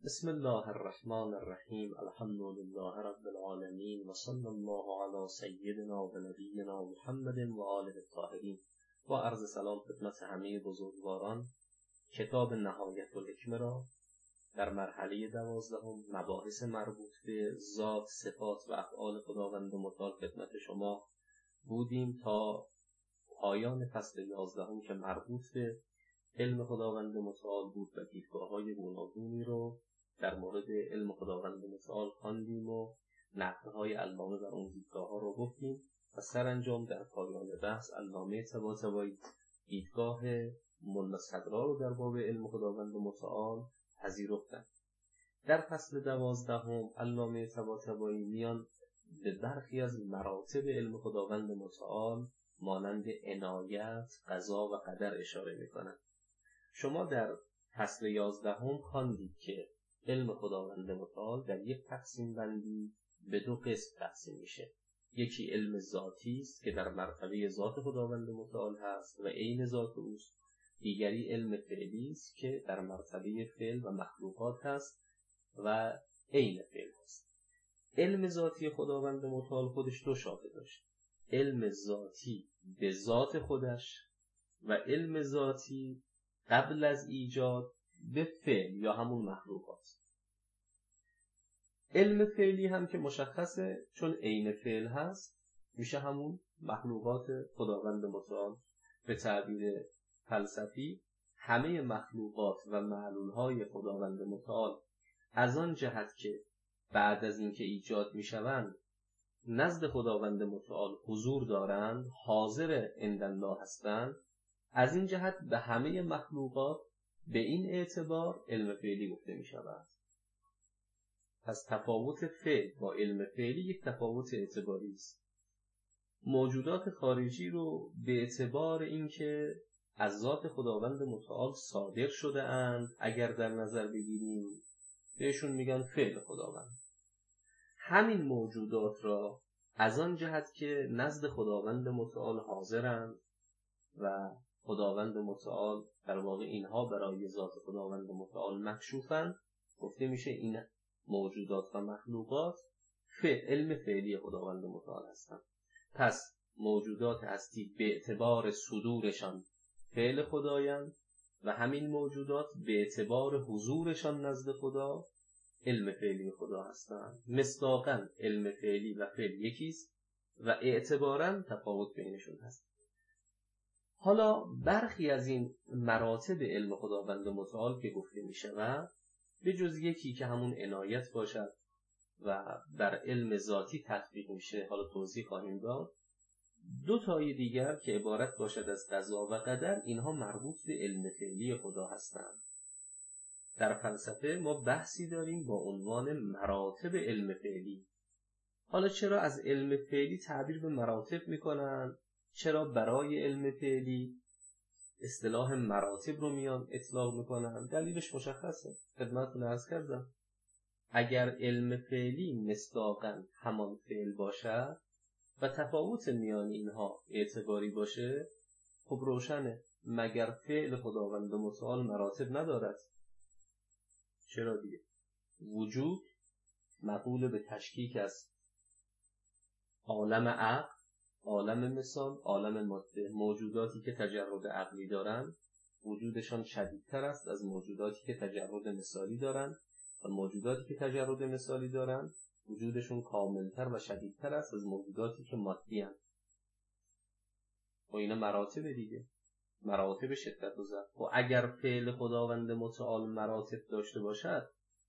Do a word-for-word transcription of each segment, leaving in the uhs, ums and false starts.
بسم الله الرحمن الرحیم. الحمد لله رب العالمین و صلی الله علی سیدنا و نبینا محمد و آله الطاهرین. با عرض سلام خدمت همه بزرگواران، کتاب نهایت الحکمه را در مرحله دوازدهم مباحث مربوط به ذات، صفات و افعال خداوند متعال خدمت شما بودیم تا پایان فصل یازدهم که مربوط به علم خداوند متعال بود و دیدگاه‌های گوناگونی رو در مورد علم خداوند متعال خواندیم و نقدهای علامه بر اون دیدگاه‌ها رو گفتیم و سرانجام در پایان بحث علامه طباطبایی دیدگاه ملا صدرا رو در باب علم خداوند متعال پذیرفتند. در فصل دوازدهم علامه طباطبایی میان به برخی از مراتب علم خداوند متعال مانند عنایت، قضا و قدر اشاره میکنند. شما در فصل یازدهم خواندید که علم خداوند متعال در یک تقسیم بندی به دو قسم تقسیم میشه. یکی علم ذاتی است که در مرتبه ذات خداوند متعال هست و عین ذات اوست. دیگری علم فعلی است که در مرتبه فعل و مخلوقات هست و عین فعل هست. علم ذاتی خداوند متعال خودش دو شاخه داشت: علم ذاتی به ذات خودش و علم ذاتی قبل از ایجاد به فعل یا همون مخلوقات. علم فعلی هم که مشخصه چون عین فعل هست میشه همون مخلوقات خداوند متعال. به تعبیر فلسفی همه مخلوقات و معلولهای خداوند متعال از آن جهت که بعد از اینکه ایجاد میشوند نزد خداوند متعال حضور دارند، حاضر عند الله هستند، از این جهت به همه مخلوقات به این اعتبار علم فعلی گفته می شود. پس تفاوت فعل با علم فعلی یک تفاوت اعتباری است. موجودات خارجی رو به اعتبار اینکه از ذات خداوند متعال صادر شده اند اگر در نظر بگیریم بهشون میگن فعل خداوند. همین موجودات را از آن جهت که نزد خداوند متعال حاضرند و خداوند متعال در واقع اینها برای ذات خداوند متعال مکشوفند، گفته میشه این موجودات و مخلوقات فعل علم فعلی خداوند متعال هستند. پس موجودات هستی به اعتبار صدورشان فعل خدایند و همین موجودات به اعتبار حضورشان نزد خدا علم فعلی خدا هستند. مصداقاً علم فعلی و فعل یکیست و اعتباراً تفاوت بینشون هست. حالا برخی از این مراتب علم خداوند متعال که گفته می شود به جز یکی که همون عنایت باشد و در علم ذاتی تطبیق میشه، حالا توضیح خواهیم داد، دو تای دیگر که عبارت باشد از قضا و قدر، اینها مربوط به علم فعلی خدا هستند. در فلسفه ما بحثی داریم با عنوان مراتب علم فعلی. حالا چرا از علم فعلی تعبیر به مراتب میکنن؟ چرا برای علم فعلی اصطلاح مراتب رو میان اطلاق میکنن؟ دلیلش مشخصه، خدمتتون عرض کردم. اگر علم فعلی مصداقاً همان فعل باشد و تفاوت میان اینها اعتباری باشه، خب روشنه مگر فعل خداوند متعال مراتب ندارد؟ چرا دیگه؟ وجود مقول به تشکیک است. عالم عقل، عالم مثال، عالم ماده، موجوداتی که تجرد عقلی دارند وجودشان شدیدتر است از موجوداتی که تجرد مثالی دارند و موجوداتی که تجرد مثالی دارند وجودشون کاملتر و شدیدتر است از موجوداتی که مادی هستند. و اینا مراتب دیگه، مراتب شدت و ضعف. و اگر فعل خداوند متعال مراتب داشته باشد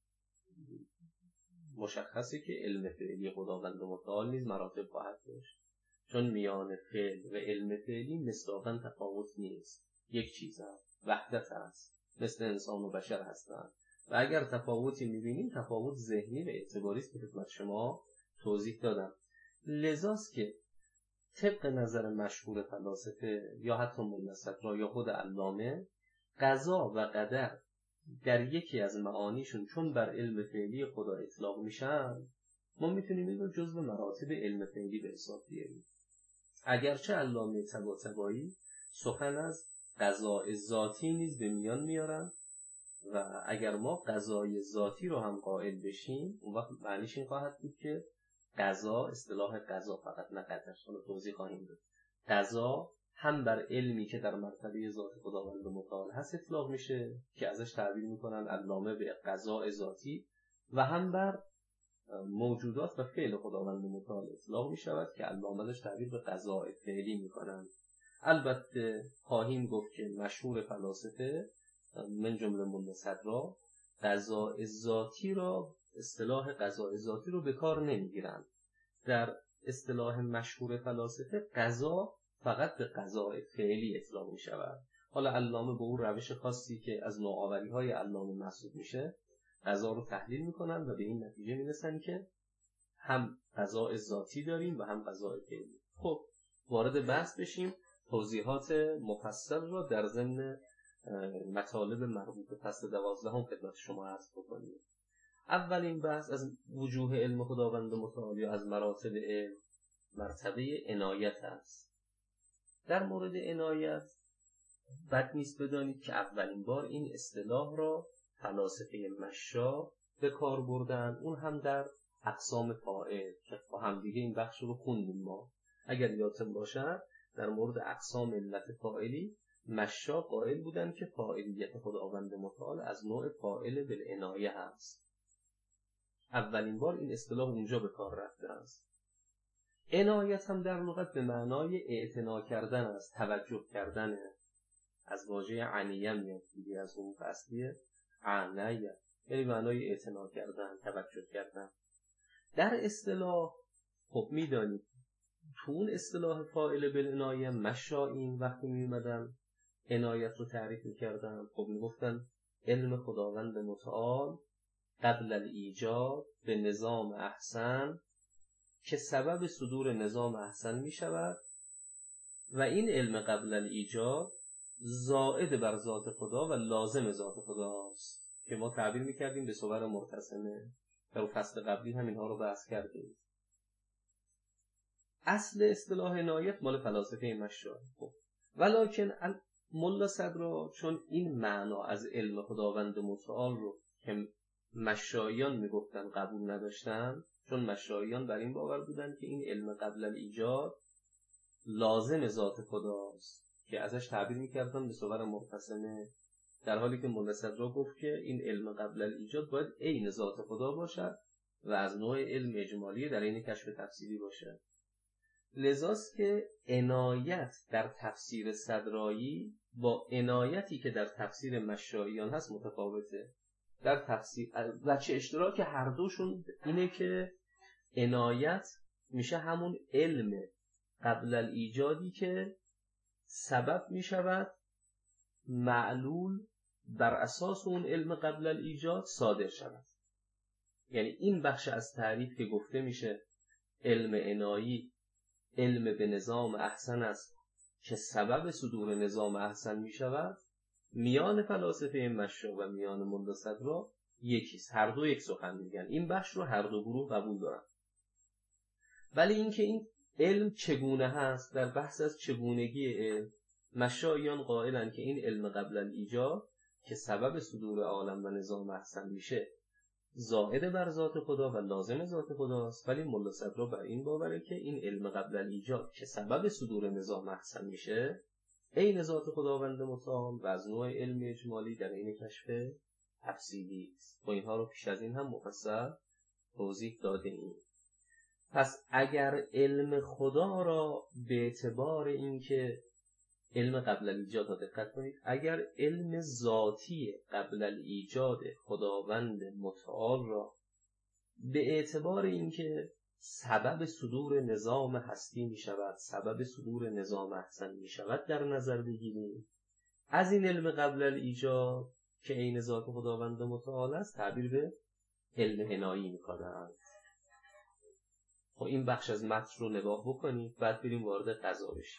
مشخصه که علم فعلی خداوند متعال نیز مراتب خواهد داشت، چون میان فعل و علم فعلی مصداقاً تفاوت نیست، یک چیز هست، وحدت هست، مثل انسان و بشر هستند. و اگر تفاوتی میبینیم تفاوت ذهنی و اعتباری است که خدمت شما توضیح دادم. لذاست که طبق نظر مشهور فلاسفه یا حتی ملا صدرا یا خود علامه، قضا و قدر در یکی از معانیشون چون بر علم فعلی خدا اطلاق میشن، ما میتونیم این رو جزو مراتب علم فعلی به حساب بیاریم. اگرچه علامه طباطبایی سخن از قضاء ذاتی نیز به میان میارن و اگر ما قضای ذاتی رو هم قائل بشیم، اون وقت معنیش این خواهد بود که قضا، اصطلاح قضا فقط نه قدر، حالا توضیح خواهیم داد، قضا هم بر علمی که در مرتبه ذات خداوند متعال هست اطلاق میشه که ازش تعبیر میکنن علامه به قضاء ذاتی، و هم بر موجودات و فعل خداوند متعال اطلاق میشود که علامه ازش تعبیر به قضاء فعلی میکنن. البته خواهیم گفت که مشهور فلاسفه من جمله ملا صدرا قضاء ذاتی را، اصطلاح قضاء ذاتی رو به کار نمیگیرن. در اصطلاح مشهور فلاسفه قضا فقط به قضاء فعلی اطلاق می شود. حالا علامه به اون روش خاصی که از نوآوری های علامه محسوب میشه قضا رو تحلیل میکنن و به این نتیجه میرسن که هم قضاء ذاتی داریم و هم قضاء فعلی. خب وارد بحث بشیم، توضیحات مفصل را در ضمن مطالب مربوط به فصل دوازدهم خدمت شما عرض بکنیم. اولین بحث از وجوه علم خداوند متعال یا از مراتب علم مرتبه عنایت است. در مورد عنایت بد نیست بدانید که اولین بار این اصطلاح را فلاسفه مشا به کار بردن، اون هم در اقسام فاعل که با هم دیگه این بخش رو خوندیم ما. اگر یادتون باشد در مورد اقسام علت فاعلی مشا قائل بودن که فاعلیت خداوند متعال از نوع فاعل بالعنایه هست. اولین بار این اصطلاح اونجا به کار رفته است. عنایت هم در لغت به معنای اعتنا کردن است، توجه کردن، از واژه عنیه میاد دیگه، از اون اصلیه عنایه، یعنی معنای اعتنا کردن، توجه کردن. در اصطلاح خب میدانید تو اون اصطلاح فاعل بالعنایه مشائین وقتی میومدن عنایت رو تعریف میکردن، خب میگفتن علم خداوند متعال قبل الایجاد به نظام احسن که سبب صدور نظام احسن می شود و این علم قبل الایجاد زائد بر ذات خدا و لازم ذات خدا است که ما تعبیر می کردیم به صور مرتسمه. در فصل قبلی هم اینها رو بحث کردیم. اصل اصطلاح عنایت مال فلاسفه مشا. خب ولکن ملا صدرا چون این معنا از علم خداوند متعال رو که مشاییان میگفتن قبول نداشتن، چون مشاییان بر این باور بودن که این علم قبل الایجاد لازم ذات خداست که ازش تعبیر میکردن به صور مرتسمه، در حالی که ملا صدرا گفت که این علم قبل الایجاد باید عین ذات خدا باشد و از نوع علم اجمالی در این کشف تفسیری باشه. لذاست که عنایت در تفسیر صدرایی با عنایتی که در تفسیر مشاییان هست متفاوته. در تفسیر وجه اشتراک هر دوشون اینه که عنایت میشه همون علم قبل الایجادی که سبب میشود معلول بر اساس اون علم قبل الایجاد صادر شود. یعنی این بخش از تعریف که گفته میشه علم عنایی علم به نظام احسن است که سبب صدور نظام احسن میشود، میان فلاسفه مشا و میان ملا صدرا یکیست، هر دو یک سخن میگن. این بخش رو هر دو گروه قبول دارن. ولی اینکه این علم چگونه هست، در بحث از چگونگی علم مشاییان قائلن که این علم قبل الایجاد که سبب صدور عالم و نظام احسن میشه زائد بر ذات خدا و لازم ذات خداست، ولی ملا صدرا بر این باوره که این علم قبل الایجاد که سبب صدور نظام احسن میشه عین ذات خداوند متعال و از نوع علم اجمالی در این کشف تفصیلی است. و اینها رو پیش از این هم مفصل توضیح داده ایم. پس اگر علم خدا را به اعتبار اینکه علم قبل الایجاد ها دقت کنید، اگر علم ذاتی قبل الایجاد خداوند متعال را به اعتبار اینکه سبب صدور نظام هستی می شود، سبب صدور نظام احسن می شود در نظر بگیریم، از این علم قبل الایجاد که عین ذات خداوند متعال است تعبیر به علم عنایی می کنند. خب این بخش از متن رو نگاه بکنید، بعد بریم وارد قضا بشیم.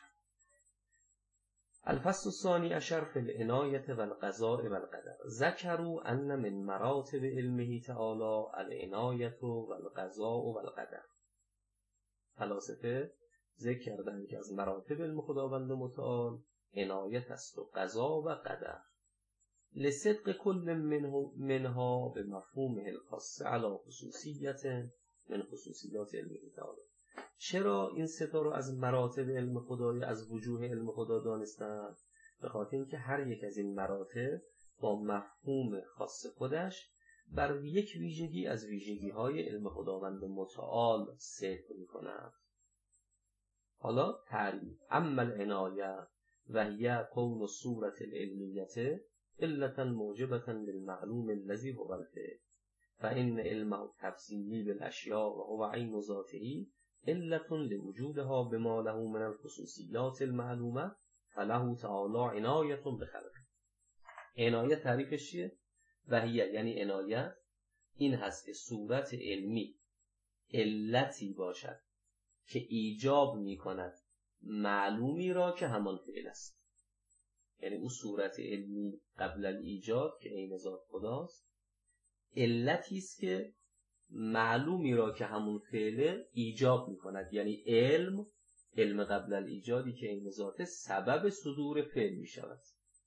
الفصل الثانی عشر فی العنایة والقضاء والقدر. ذکروا ان من مراتب علمه تعالی العنایة والقضاء والقدر. فلاسفه ذکر کردند که از مراتب علم خداوند متعال عنایت است و قضا و قدر. لصدق کل منه منها به مفهوم الخاص علی خصوصیت من خصوصیات علم تعالی. چرا این سه تا رو از مراتب علم خدا یا از وجوه علم خدا دانستن؟ به خاطر اینکه هر یک از این مراتب با مفهوم خاص خودش بر یک ویژگی از ویژگی‌های علم خداوند متعال صدق می‌کند. حالا تعریف: اما العنایه و هی کون الصورة العلمیة علة موجبة للمعلوم الذي هو الفعل فإن علمه التفصیلی بالاشیاء و هو عین ذاته علة لوجودها بما له من الخصوصیات المعلومه فله تعالی عنایة بخلقه. عنایت تعریفش چیه؟ و هی یعنی عنایت این هست که صورت علمی علتی باشد که ایجاب می کند معلومی را که همان فعل است. یعنی اون صورت علمی قبل الایجاد که عین ذات خداست علتی است که معلومی را که همون فعل ایجاب می کند. یعنی علم علم قبل الایجادی که عین ذات سبب صدور فعل می شود.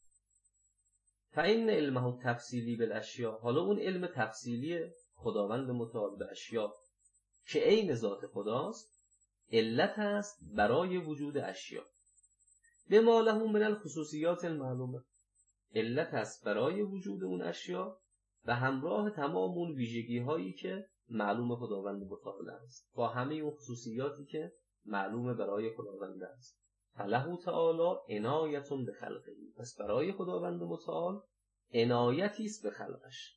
فإن علمه تفصیلی بالاشیاء، حالا اون علم تفصیلی خداوند متعال به اشیاء که عین ذات خداست علت است برای وجود اشیاء. به ما له من الخصوصیات المعلومه، علت است برای وجود اون اشیاء و همراه تمام اون ویژگی هایی که معلوم خداوند متعال است، با همه اون خصوصیاتی که معلوم برای خداوند است. فله تعالی عنایة بخلقه، پس برای خداوند متعال عنایتی است به خلقش.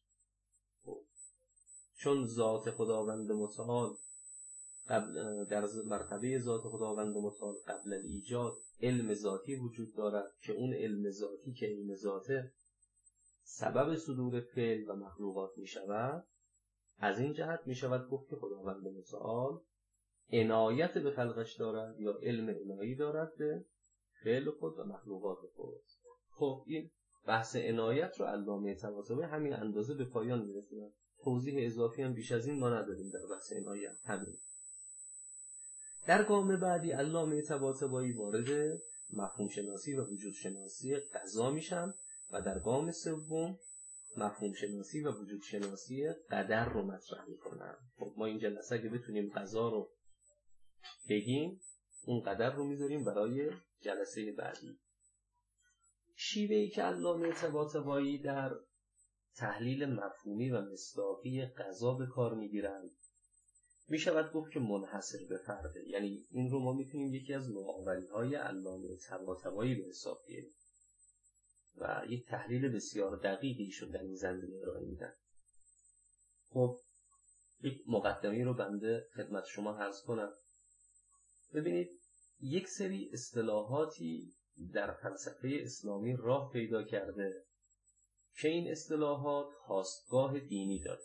چون ذات خداوند متعال قبل در مرتبه ذات خداوند متعال قبل الایجاد علم ذاتی وجود دارد که اون علم ذاتی که علم ذاته سبب صدور فعل و مخلوقات می شود، از این جهت می شود گفت که خداوند متعال عنایت به خلقش دارد یا علم عنایی دارد به فعل خود و مخلوقات خود. خب این بحث عنایت رو علامه طباطبایی همین اندازه به پایان می‌رسونه. توضیح اضافی هم بیش از این ما نداریم در بحث عنایت. همین در گام بعدی علامه طباطبایی وارد مفهوم شناسی و وجود شناسی قضا میشن و در گام سوم مفهوم شناسی و وجود شناسی قدر رو مطرح میکنن. خب ما این جلسه اگه بتونیم قضا رو بگیم اون قدر رو میذاریم برای جلسه بعدی. شیوهی که علامه طباطبایی در تحلیل مفهومی و مصداقی قضا به کار میگیرند می شود گفت که منحصر به فرده. یعنی این رو ما میتونیم یکی از نوآوری‌های علامه طباطبایی به حساب بیاریم و یک تحلیل بسیار دقیقی شد در این زمینه ارائه میدن. خب یک مقدمه رو بنده خدمت شما عرض کنم. ببینید یک سری اصطلاحاتی در فلسفه اسلامی راه پیدا کرده که این اصطلاحات خاستگاه دینی داره.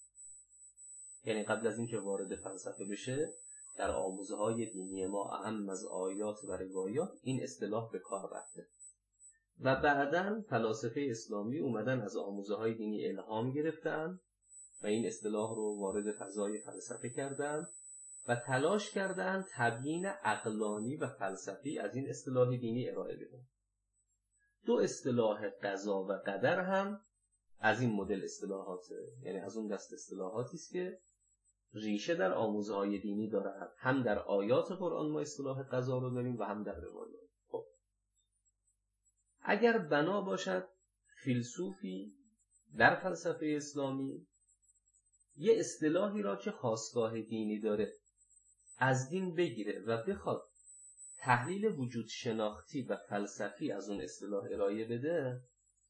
یعنی قبل از اینکه وارد فلسفه بشه در آموزه های دینی ما اهم از آیات و روایات این اصطلاح به کار رفته و بعداً فلاسفه اسلامی اومدن از آموزه های دینی الهام گرفتن و این اصطلاح رو وارد فضای فلسفه کردن و تلاش کردن تبیین عقلانی و فلسفی از این اصطلاح دینی ارائه بدن. دو اصطلاح قضا و قدر هم از این مدل اصطلاحاته، یعنی از اون دست اصطلاحاتی است که ریشه در آموزه های دینی دارد. هم در آیات قرآن ما اصطلاح قضا رو داریم و هم در روایات. خب اگر بنا باشد فیلسوفی در فلسفه اسلامی یه اصطلاحی را که خاستگاه دینی داره از دین بگیره و بخواد تحلیل وجود شناختی و فلسفی از اون اصطلاح ارائه بده،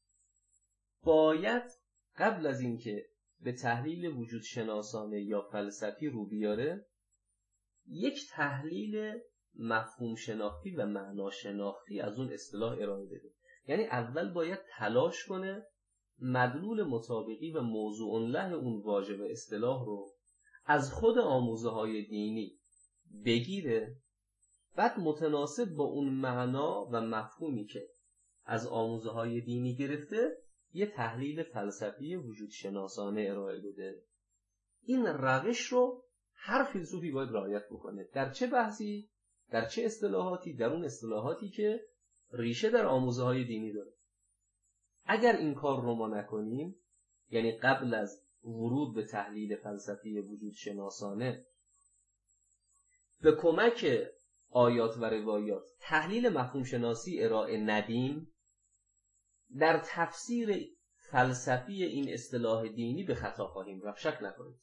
باید قبل از اینکه به تحلیل وجود شناسانه یا فلسفی رو بیاره یک تحلیل مفهوم شناختی و معنا شناختی از اون اصطلاح ارائه بده. یعنی اول باید تلاش کنه مدلول مطابقی و موضوع له اون واژه و اصطلاح رو از خود آموزه های دینی بگیره، بعد متناسب با اون معنا و مفهومی که از آموزه های دینی گرفته یه تحلیل فلسفی وجود شناسانه ارائه بده. این روش رو هر فیلسوفی باید رعایت بکنه. در چه بحثی؟ در چه اصطلاحاتی؟ در اون اصطلاحاتی که ریشه در آموزه های دینی داره. اگر این کار رو ما نکنیم، یعنی قبل از ورود به تحلیل فلسفی وجود شناسانه به کمک آیات و روایات تحلیل مفهوم شناسی ارائه ندیم، در تفسیر فلسفی این اصطلاح دینی به خطا خواهیم رفت. شک نکنید.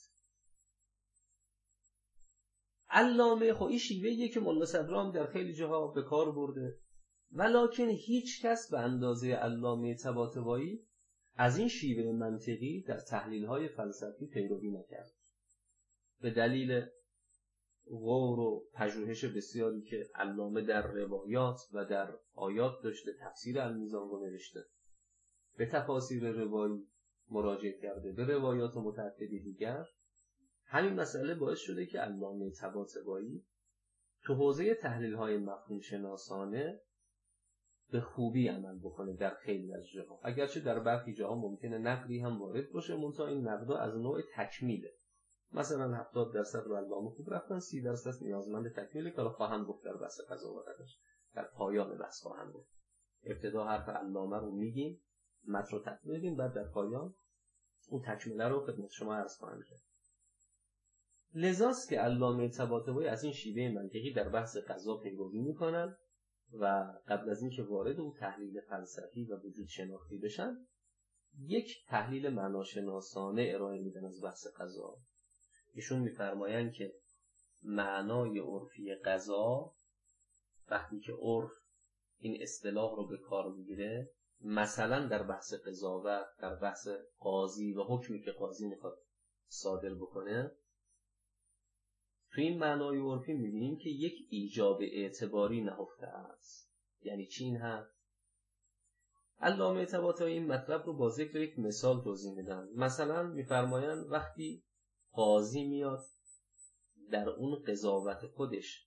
علامه خب این شیوهیه که مولانا صدرا در خیلی جاها به کار برده، ولکن هیچ کس به اندازه علامه طباطبایی از این شیوه منطقی در تحلیل‌های فلسفی پیروی نکرد، به دلیل غور و پژوهش بسیاری که علامه در روایات و در آیات داشته. تفسیر المیزان رو نوشته، به تفاسیر روایی مراجعه کرده، به روایات متعددی دیگر. همین مسئله باعث شده که علامه طباطبایی تو حوزه تحلیل‌های مفهوم شناسانه به خوبی عمل بکنه در خیلی از جاها، اگرچه در برخی جاها ممکنه نقدی هم وارد باشه، منتها این نقدا از نوع تکمیله. مثلا هفتاد درصد رو علامه خوب رفتن، سی درصد نیازمند تکمیله که خواهم گفت در بحث قضاوتش، در پایان بحث خواهم گفت. ابتدا حرف علامه رو میگیم، متن رو تکمیل میدیم، بعد در پایان اون تکمیله رو خدمت شما عرض خواهم کرد. لذاست که علامه طباطبایی از این شیوه منطقی در بحث قضا پیروی میکنن و قبل از اینکه وارد اون تحلیل فلسفی و وجود شناختی بشن، یک تحلیل معناشناسانه ارائه میدن از بحث قضا. ایشون میفرمایند که معنای عرفی قضا، وقتی که عرف این اصطلاح رو به کار میگیره، مثلا در بحث قضاوت، در بحث قاضی و حکمی که قاضی میخواد صادر بکنه، تو این معنای عرفی میبینیم که یک ایجاب اعتباری نهفته است. یعنی چی این هست؟ علامه طباطبایی این مطلب رو با ذکر یک مثال توضیح میدن. مثلا میفرمایند وقتی قاضی میاد در اون قضاوت خودش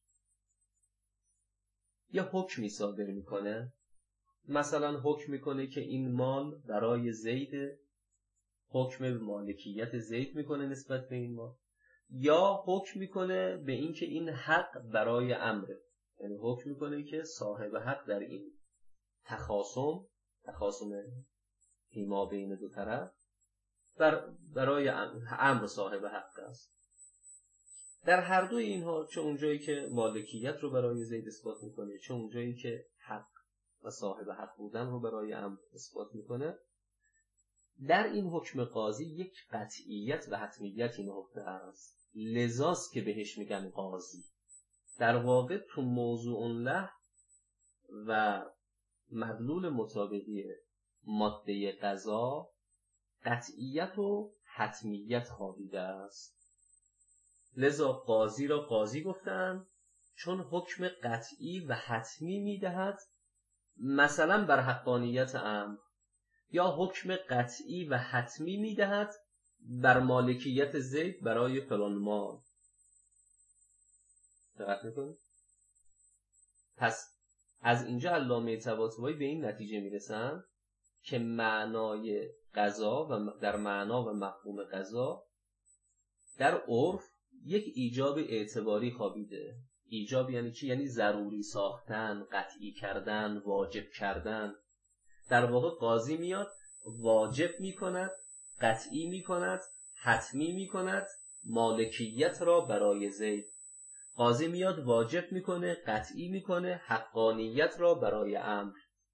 یه حکمی صادر میکنه، مثلا حکم میکنه که این مال برای زید، حکم مالکیت زید میکنه نسبت به این مال، یا حکم میکنه به این که این حق برای امره، یعنی حکم میکنه که صاحب حق در این تخاصم تخاصم فیما بین دو طرف بر برای امر صاحب حق است. در هر دوی اینها، چه اونجایی که مالکیت رو برای زید اثبات میکنه، چه اونجایی که حق و صاحب حق بودن رو برای امر اثبات میکنه، در این حکم قاضی یک قطعیت و حتمیتی نهفته است. لذاست که بهش میگن قاضی. در واقع تو موضوع له و مدلول مطابقی ماده قضا قطعیت و حتمیت خوابیده است. لذا قاضی را قاضی گفتن چون حکم قطعی و حتمی میدهد، مثلا بر حقانیت امر، یا حکم قطعی و حتمی میدهد بر مالکیت زید برای فلان مال. دقت میکنید؟ پس از اینجا علامه طباطبایی به این نتیجه میرسن که معنای قضا و در معنا و مفهوم قضا در عرف یک ایجاب اعتباری خوابیده. ایجاب یعنی چی؟ یعنی ضروری ساختن، قطعی کردن، واجب کردن. در واقع قاضی میاد واجب میکند، قطعی میکند، حتمی میکند مالکیت را برای زید. قاضی میاد واجب میکنه، قطعی میکنه حقانیت را برای امر.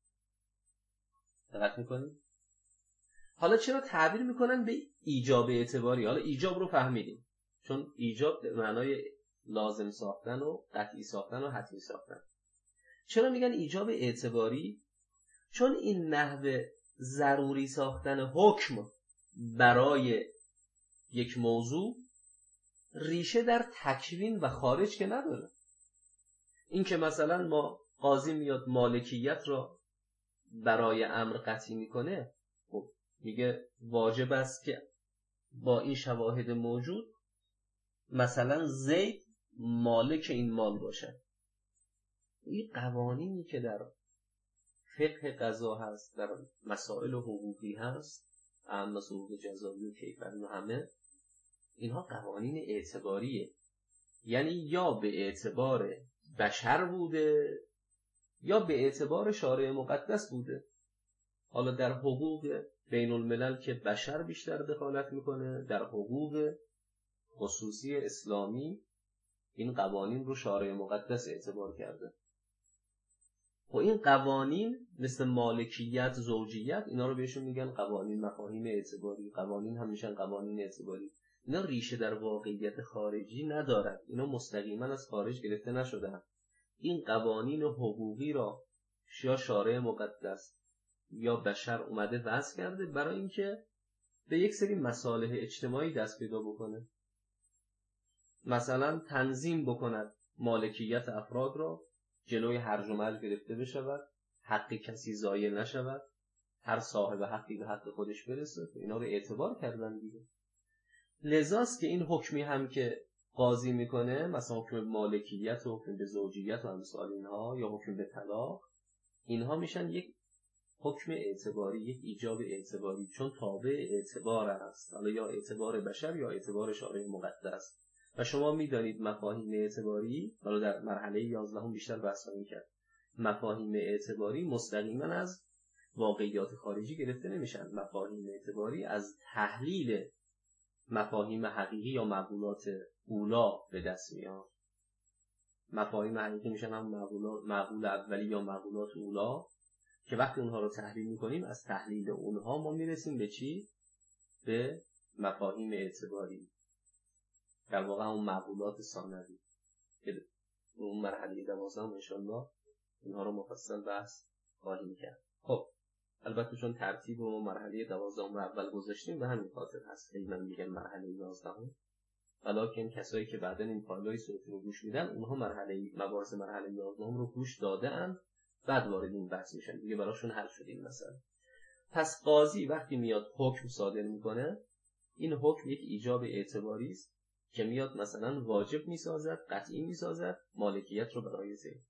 دقت میکنید؟ حالا چرا تعبیر میکنن به ایجاب اعتباری؟ حالا ایجاب رو فهمیدیم، چون ایجاب به معنای لازم ساختن و قطعی ساختن و حتمی ساختن. چرا میگن ایجاب اعتباری؟ چون این نحو ضروری ساختن حکم برای یک موضوع ریشه در تکوین و خارج که نداره. این که مثلا ما قاضی میاد مالکیت را برای امر قطعی میکنه، خب میگه واجب است که با این شواهد موجود مثلا زید مالک این مال باشه. این قوانینی که در فقه قضا هست، در مسائل حقوقی هست، اما حقوق جزایی و کیفری و همه اینها قوانین اعتباریه. یعنی یا به اعتبار بشر بوده یا به اعتبار شارع مقدس بوده. حالا در حقوق بین الملل که بشر بیشتر دخالت میکنه، در حقوق خصوصی اسلامی این قوانین رو شارع مقدس اعتبار کرده. خب این قوانین مثل مالکیت، زوجیت، اینا رو بهشون میگن قوانین مفاهیم اعتباری. قوانین هم میشن قوانین اعتباری. اینا ریشه در واقعیت خارجی ندارد. اینا مستقیما از خارج گرفته نشدن. این قوانین حقوقی را یا شارع مقدس یا بشر اومده وضع کرده برای اینکه به یک سری مصالح اجتماعی دست پیدا بکنه. مثلا تنظیم بکند مالکیت افراد را، جلوی هرج و مرج گرفته بشود، حق کسی ضایع نشود، هر صاحب حقی به حق خودش برسه. اینا رو اعتبار کردن دیگه. لذاست که این حکمی هم که قاضی میکنه، مثلا حکم مالکیت و حکم به زوجیت و امثال اینها، یا حکم به طلاق، اینها میشن یک حکم اعتباری، یک ایجاب اعتباری، چون تابع اعتبار است، حالا یا اعتبار بشر یا اعتبار شارع مقدس. و شما میدانید مفاهیم اعتباری، حالا در مرحله یازدهم بیشتر بحث خواهیم کرد، مفاهیم اعتباری مستقیما از واقعیات خارجی گرفته نمیشن. مفاهیم اعتباری از تحلیل مفاهیم حقیقی یا معقولات اولا به دست میاد. مفاهیم حقیقی میشن هم معقولات، معقول اولی یا معقولات اولا، که وقتی اونها رو تحلیل میکنیم از تحلیل اونها ما میرسیم به چی؟ به مفاهیم اعتباری، در واقع همون معقولات ثانوی که اون مرحله دوازدهم انشاءالله اینها رو مفصل بحث خواهیم کرد. خب البته چون ترتیب و مرحله دوازدهم رو اول گذاشتیم به همین خاطر هست که من میگم مرحله یازدهم، ولیکن کسایی که بعدن این فایلای صوتی رو گوش میدن اونها مرحله مباحث مرحله یازدهم رو گوش دادن، بعد وارد این بحث میشن دیگه، براشون حل شد این مسئله. پس قاضی وقتی میاد حکم صادر میکنه، این حکم یک ایجاب اعتباری است که میاد مثلا واجب میسازد، قطعی میسازد مالکیت رو برای زید.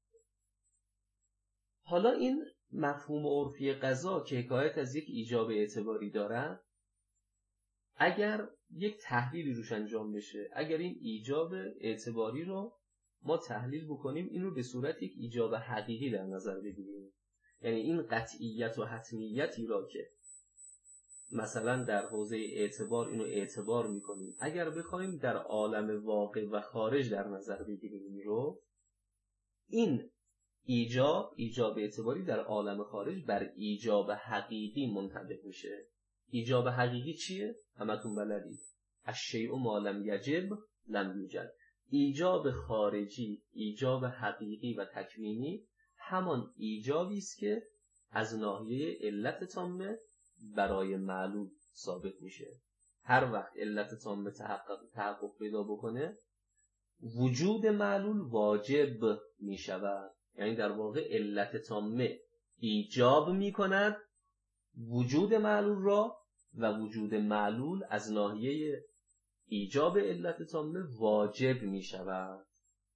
حالا این مفهوم عرفی قضا که حکایت از یک ایجاب اعتباری دارد، اگر یک تحلیلی روش انجام بشه، اگر این ایجاب اعتباری رو ما تحلیل بکنیم، این رو به صورت یک ایجاب حقیقی در نظر بگیریم، یعنی این قطعیت و حتمیتی را که مثلا در حوزه اعتبار اینو اعتبار میکنیم، اگر بخوایم در عالم واقع و خارج در نظر بگیریم این رو، این ایجاب ایجاب اعتباری در عالم خارج بر ایجاب حقیقی منطبق میشه. ایجاب حقیقی چیه؟ همتون بلدید، الشیء ما لم یجب لم یوجد. ایجاب خارجی، ایجاب حقیقی و تکوینی همان ایجابی است که از ناحیه علت تامه برای معلول ثابت میشه. هر وقت علت تامه تحقق تحقق پیدا بکنه، وجود معلول واجب میشود. یعنی در واقع علت تامه ایجاب میکند وجود معلول را، و وجود معلول از ناحیه ایجاب علت تامه واجب میشود.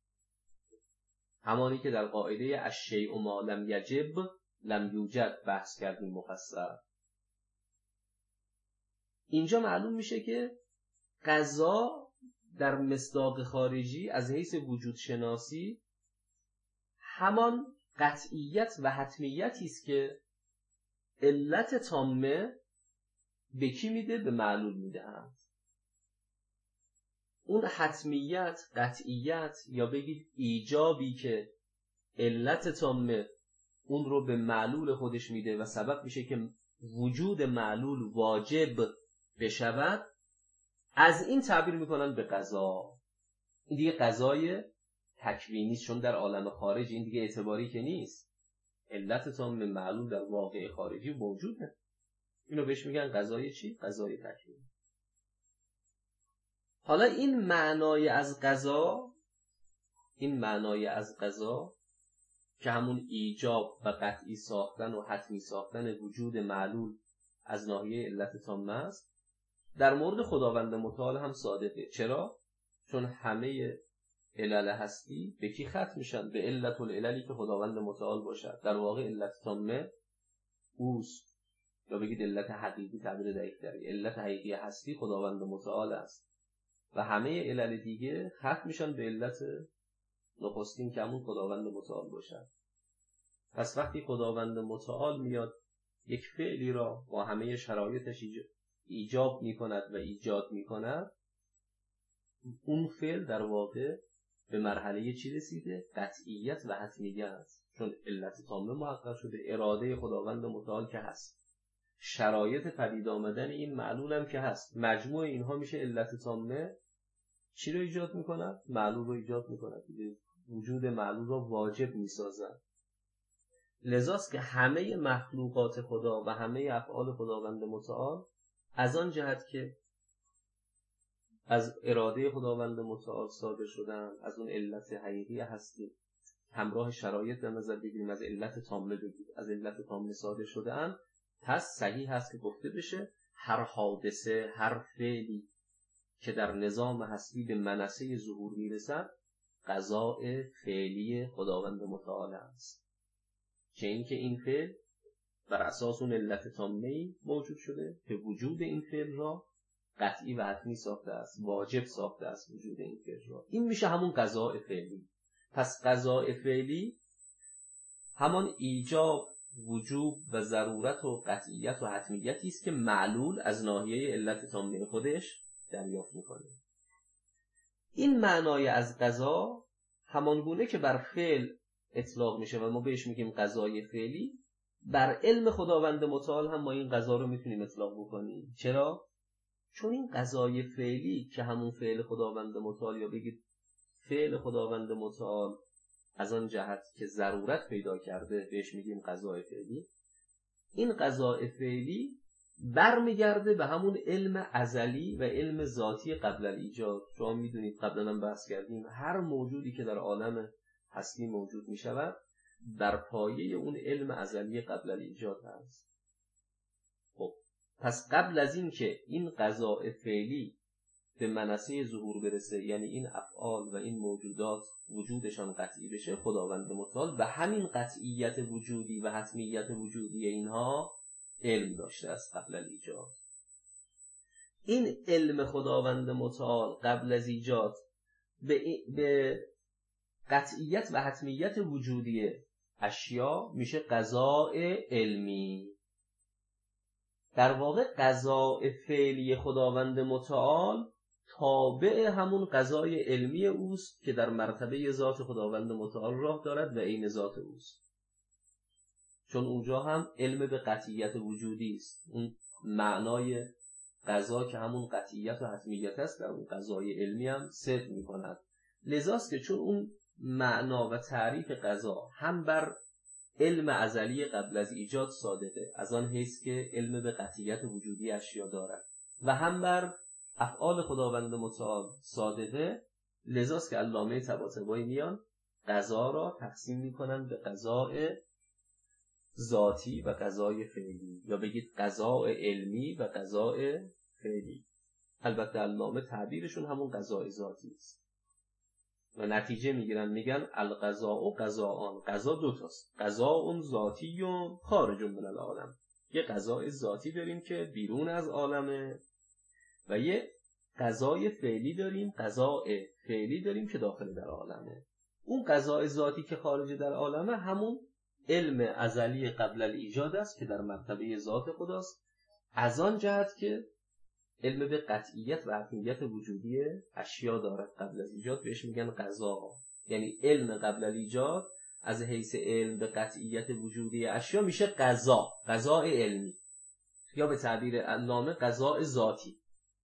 همانی که در قاعده الشیء ما لم یجب لم یوجد بحث کردیم مفصل. اینجا معلوم میشه که قضا در مصداق خارجی از حیث وجود شناسی همان قطعیت و حتمیتی است که علت تامه به کی میده؟ به معلول میده. اون حتمیت، قطعیت یا بگید ایجابی که علت تامه اون رو به معلول خودش میده و سبب میشه که وجود معلول واجب بشود، از این تعبیر میکنن به قضا. این دیگه قضای تکوینی است، چون در عالم خارج این دیگه اعتباری که نیست. علت تامه معلول در واقع خارجی موجوده. اینو بهش میگن قضای چی؟ قضای تکوینی. حالا این معنای از قضا، این معنای از قضا که همون ایجاب و قطعی ساختن و حتمی ساختن وجود معلول از ناحیه علت تامه است، در مورد خداوند متعال هم صادقه. چرا؟ چون همه علل هستی به کی ختم میشن؟ به علت العللی که خداوند متعال باشد. در واقع علت تامه اوست، یا بگید علت حقیقی، تعبیر دقیق تری، علت حقیقی هستی خداوند متعال است و همه علل دیگه ختم میشن به علت نخستین که همون خداوند متعال باشد. پس وقتی خداوند متعال میاد یک فعلی را با همه شرایطش ایجاب می کند و ایجاد می کند، اون فعل در واقع به مرحله چی رسیده؟ قطعیت و حتمیت است. چون علت تامه محقق شده، اراده خداوند متعال که هست، شرایط پدید آمدن این معلول هم که هست، مجموع اینها میشه علت تامه. چی رو ایجاد میکنه؟ معلول رو ایجاد میکنه. وجود معلول رو واجب میسازن. لذاست که همه مخلوقات خدا و همه افعال خداوند متعال از آن جهت که از اراده خداوند متعال صادر شدن، از اون علت حقیقی هستی همراه شرایط در نظر بگیریم، از علت تامه بگیریم، از علت تامه صادر شده اند، پس صحیح هست که گفته بشه هر حادثه، هر فعلی که در نظام هستی به منصه ظهور میرسد قضاء فعلی خداوند متعال است، که این که این فعل بر اساس اون علت تامه‌ای موجود شده که وجود این فعل را قطعی و حتمی ساخته است، واجب ساخته است وجود این فعل را. این میشه همون قضاء فعلی. پس قضاء فعلی همان ایجاب، وجوب و ضرورت و قطعیت و حتمیتی است که معلول از ناحیه علت تامه خودش دریافت میکنه. این معنای از قضا همان گونه که بر فعل اطلاق میشه و ما بهش میگیم قضای فعلی، بر علم خداوند متعال هم ما این قضا رو میتونیم اطلاق بکنیم. چرا؟ چون این قضای فعلی که همون فعل خداوند متعال، یا بگید فعل خداوند متعال از آن جهت که ضرورت پیدا کرده بهش میگیم قضای فعلی، این قضای فعلی برمیگرده به همون علم ازلی و علم ذاتی قبل الایجاد. شما میدونید قبلا هم بحث کردیم هر موجودی که در عالم هستی موجود میشود بر پایه اون علم ازلی قبل الایجاد هست. خب پس قبل از این که این قضای فعلی به منصه ظهور برسه، یعنی این افعال و این موجودات وجودشان قطعی بشه، خداوند متعال به همین قطعیت وجودی و حتمیت وجودی اینها علم داشته است قبل از ایجاد. این علم خداوند متعال قبل از ایجاد به, به قطعیت و حتمیت وجودی اشیا میشه قضاء علمی. در واقع قضاء فعلی خداوند متعال تابع همون قضای علمی اوست که در مرتبه ذات خداوند متعال راه دارد و عین ذات اوست. چون اونجا هم علم به قطعیت وجودی است. اون معنای قضا که همون قطعیت و حتمیت است در اون قضای علمی هم صدق می کند. لذاست که چون اون معنا و تعریف قضا هم بر علم ازلی قبل از ایجاد صادقه، از آن حیث که علم به قطعیت وجودی اشیا دارد، و هم بر افعال خداوند متعال صادقه، لذاست که علامه طباطبایی میان قضا را تقسیم میکنن به قضاء ذاتی و قضای فعلی، یا بگید قضاء علمی و قضاء فعلی. البته علامه تعبیرشون همون قضاء ذاتی است و نتیجه میگیرن میگن القضاء قضاءان. قضا دو تاست، قضاء ذاتی و خارج من العالم. یه قضاء ذاتی داریم که بیرون از عالمه و یه قضای فعلی داریم، قضاء فعلی داریم که داخل در عالمه. اون قضای ذاتی که خارج در عالمه همون علم ازلی قبل الایجاد است که در مرتبه ذات خداست، از آن جهت که علم به قطعیت و حتمیت وجودی اشیا دارد قبل از ایجاد بهش میگن قضا. یعنی علم قبل الایجاد از حیث علم به قطعیت وجودی اشیا میشه قضا، قضاء علمی، یا به تعبیر علامه قضاء ذاتی،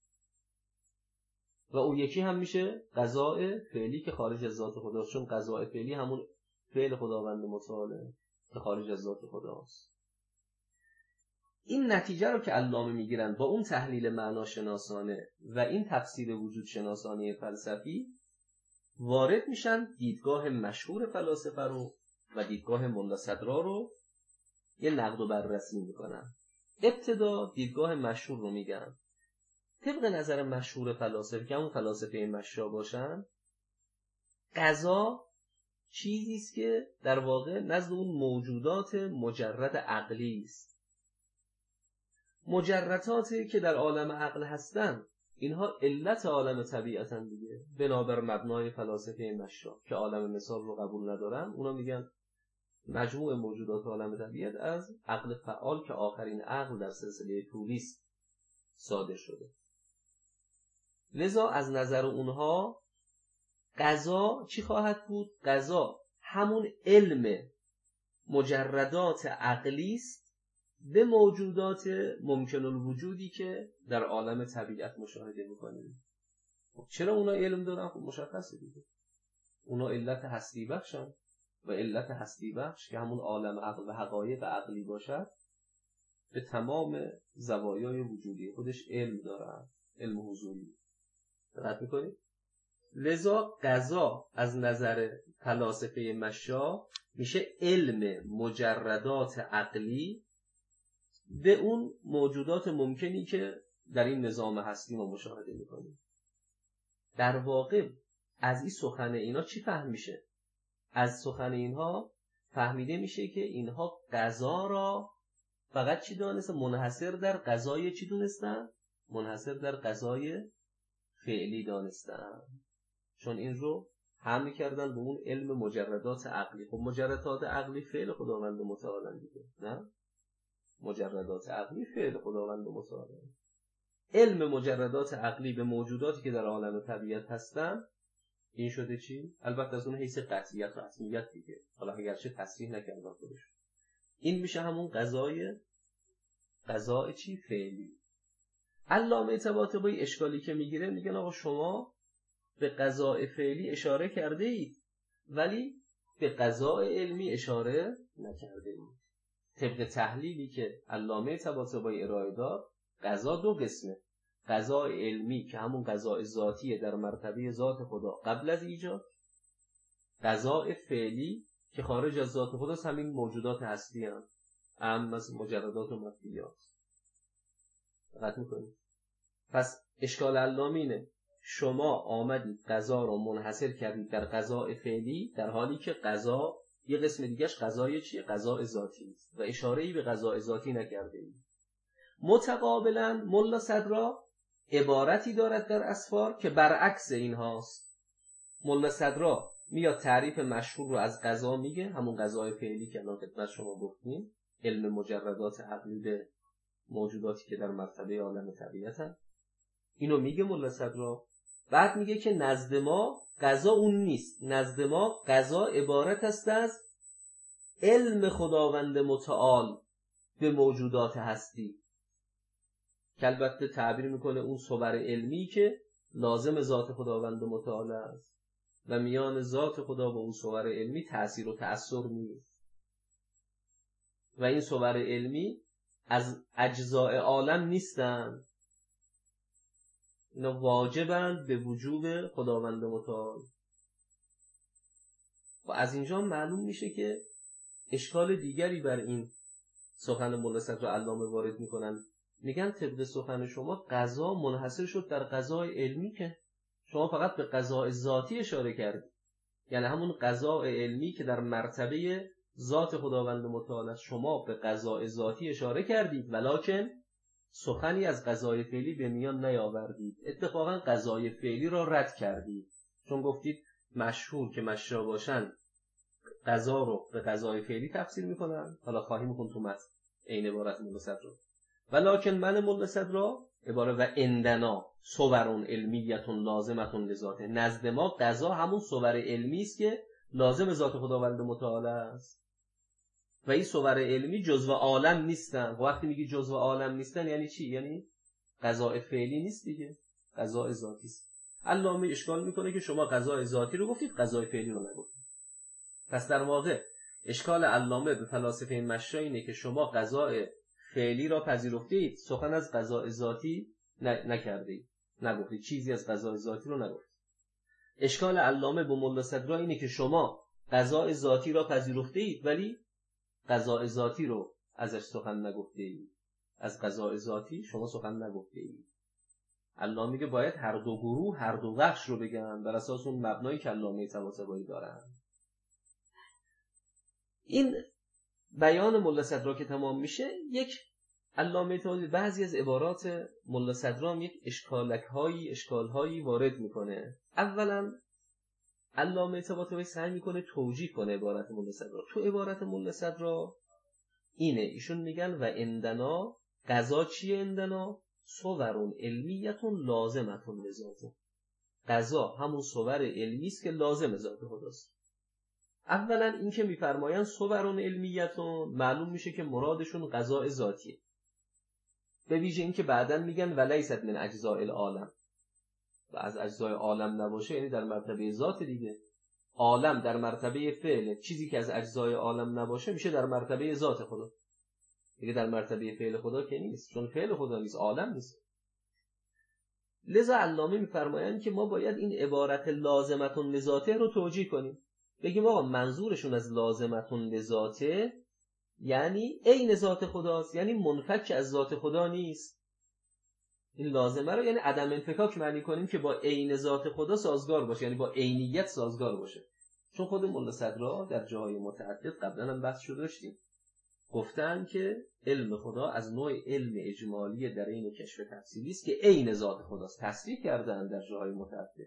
و اون یکی هم میشه قضاء فعلی که خارج از ذات خداست، چون قضاء فعلی همون فعل خداوند متعاله که خارج از ذات خداست. این نتیجه رو که علامه میگیرن با اون تحلیل معناشناسانه و این تفسیر وجود شناسانه فلسفی، وارد میشن دیدگاه مشهور فلاسفه رو و دیدگاه ملا صدرا رو یه نقد و بررسی میکنن. ابتدا دیدگاه مشهور رو میگن. طبق نظر مشهور فلاسفه که همون فلاسفه مشا باشن، قضا چیزی است که در واقع نزد اون موجودات مجرد عقلی است. مجرداتی که در عالم عقل هستن اینها علت عالم طبیعتن دیگه، بنابر مبنای فلاسفه مشا که عالم مثال رو قبول ندارن. اونا میگن مجموع موجودات عالم طبیعت از عقل فعال که آخرین عقل در سلسله طولی است صادر شده. لذا از نظر اونها قضا چی خواهد بود؟ قضا همون علم مجردات عقلی است به موجودات ممکن الوجودی که در عالم طبیعت مشاهده می‌کنیم. چرا اونا علم دارن؟ خب مشخصه دیگه. اونا علت هستی بخشن و علت هستی بخش که همون عالم عقل و حقایق عقلی باشد به تمام زوایای وجودی خودش علم دارن، علم حضوری. دقت می‌کنید؟ لذا قضا از نظر فلاسفه مشا میشه علم مجردات عقلی به اون موجودات ممکنی که در این نظام هستی ما مشاهده میکنیم. در واقع از این سخن اینا چی فهم میشه؟ از سخن اینها فهمیده میشه که اینها قضا را فقط چی دانستن؟ منحصر در قضای چی دونستن؟ منحصر در قضای فعلی دانستن. چون این رو هم میکردن به اون علم مجردات عقلی. خب مجردات عقلی فعل خداوند متعال دیگه، نه؟ مجردات عقلی فعل خداوند متعال. علم مجردات عقلی به موجوداتی که در عالم طبیعت هستن این شده چی؟ البته از اون حیث قطعیت و حتمیت دیگه، حالا اگرچه تصریح نکردن خودش. این میشه همون قضای قضای چی؟ فعلی. علامه طباطبایی اشکالی که میگیره میگن آقا شما به قضای فعلی اشاره کرده اید ولی به قضای علمی اشاره نکرده اید. طبق تحلیلی که علامه طباطبایی ارائه داد قضا دو قسمه: قضای علمی که همون قضای ذاتیه در مرتبه ذات خدا قبل از ایجاد، قضای فعلی که خارج از ذات خداست، همین موجودات هستی هم اهم از مجردات و مطلوبات. دقت میکنید؟ پس اشکال علامه اینه شما آمدید قضا رو منحصر کردید در قضای فعلی در حالی که قضا یه قسم دیگهش قضای چیه؟ قضای ذاتی است و اشاره‌ای به قضای ذاتی نکرده اید. متقابلا ملا صدرا عبارتی دارد در اسفار که برعکس این هاست. ملا صدرا میاد تعریف مشهور رو از قضا میگه، همون قضای فعلی که الان خدمت شما گفتیم، علم مجردات عقلی به موجوداتی که در مرتبه عالم طبیعت هست. اینو میگه ملا صدرا. بعد میگه که نزد ما قضا اون نیست، نزد ما قضا عبارت است از علم خداوند متعال به موجودات هستی، که البته تعبیر میکنه اون صور علمی که لازم ذات خداوند متعال است و میان ذات خدا و اون صور علمی تأثیر و تأثر نیست و این صور علمی از اجزاء عالم نیستن، اینا واجبند به وجود خداوند متعال. و از اینجا معلوم میشه که اشکال دیگری بر این سخن ملا صدرا علامه وارد میکنن. میگن طبق سخن شما قضا منحصر شد در قضای علمی که شما فقط به قضای ذاتی اشاره کردید، یعنی همون قضای علمی که در مرتبه ذات خداوند متعال است شما به قضای ذاتی اشاره کردید ولکن سخنی از قضای فعلی به میان نیاوردید. اتفاقا قضای فعلی را رد کردید، چون گفتید مشهور که مشا باشن قضا رو به قضای فعلی تفسیر میکنن. حالا خواهیم میخون تو متن این عبارت ملا صدرا. ولکن من ملا صدرا عباره و اندنا صورون علمیتون لازمتون لذاته، نزد ما قضا همون صور علمی است که لازم ذات خداوند متعال است و این صور علمی جزو عالم نیستن. وقتی میگی جزو عالم نیستن یعنی چی؟ یعنی قضاء فعلی نیست دیگه، قضاء ذاتی است. علامه اشکال میکنه که شما قضاء ذاتی رو گفتید قضاء فعلی رو نگفتید. پس در واقع اشکال علامه به فلاسفه مشا اینه که شما قضاء فعلی را پذیرفتید، سخن از قضاء ذاتی نکردید، نگفتید، چیزی از قضاء ذاتی رو نگفتید. اشکال علامه به ملا صدرا اینه که شما قضاء ذاتی را پذیرفتید ولی قضاء ذاتی رو ازش سخن نگفته اید. از قضاء ذاتی شما سخن نگفته اید. علامه میگه باید هر دو گروه هر دو بخش رو بگن بر اساس اون مبنایی که علامه طباطبایی دارن. این بیان ملا صدرا که تمام میشه، یک علامه طباطبایی بعضی از عبارات ملا صدرا یک اشکالک هایی اشکال هایی وارد میکنه. اولا علامه طباطبایی سعی میکنه توجیه کنه عبارت ملا صدرا. تو عبارت ملا صدرا اینه، ایشون میگن و اندنا قضا چیه؟ اندنا صورون علمیتون لازمتون لذاته. قضا همون صور علمی است که لازم ذات خداست. اولا این که میفرمایند صورون علمیتون، معلوم میشه که مرادشون قضاء ذاتیه. به ویژه این که بعداً میگن ولیست من اجزاء العالم، و از اجزای عالم نباشه یعنی در مرتبه ذات دیگه. عالم در مرتبه فعل، چیزی که از اجزای عالم نباشه میشه در مرتبه ذات خدا دیگه، در مرتبه فعل خدا که نیست، چون فعل خدا نیست، عالم نیست. لذا علامه میفرمایند که ما باید این عبارت لازمتون لذاته رو توجیه کنیم، بگیم آقا منظورشون از لازمتون لذاته یعنی عین ذات خداست، یعنی منفک از ذات خدا نیست. این لازمه رو یعنی عدم انفکاک معنی کنیم که با عین ذات خدا سازگار باشه، یعنی با عینیت سازگار باشه. چون خود ملا صدرا در جاهای متعدد قبلا هم بحث شده داشتیم، گفتن که علم خدا از نوع علم اجمالی در این کشف تفصیلی است که عین ذات خداست، تصریح کردن در جاهای متعدد.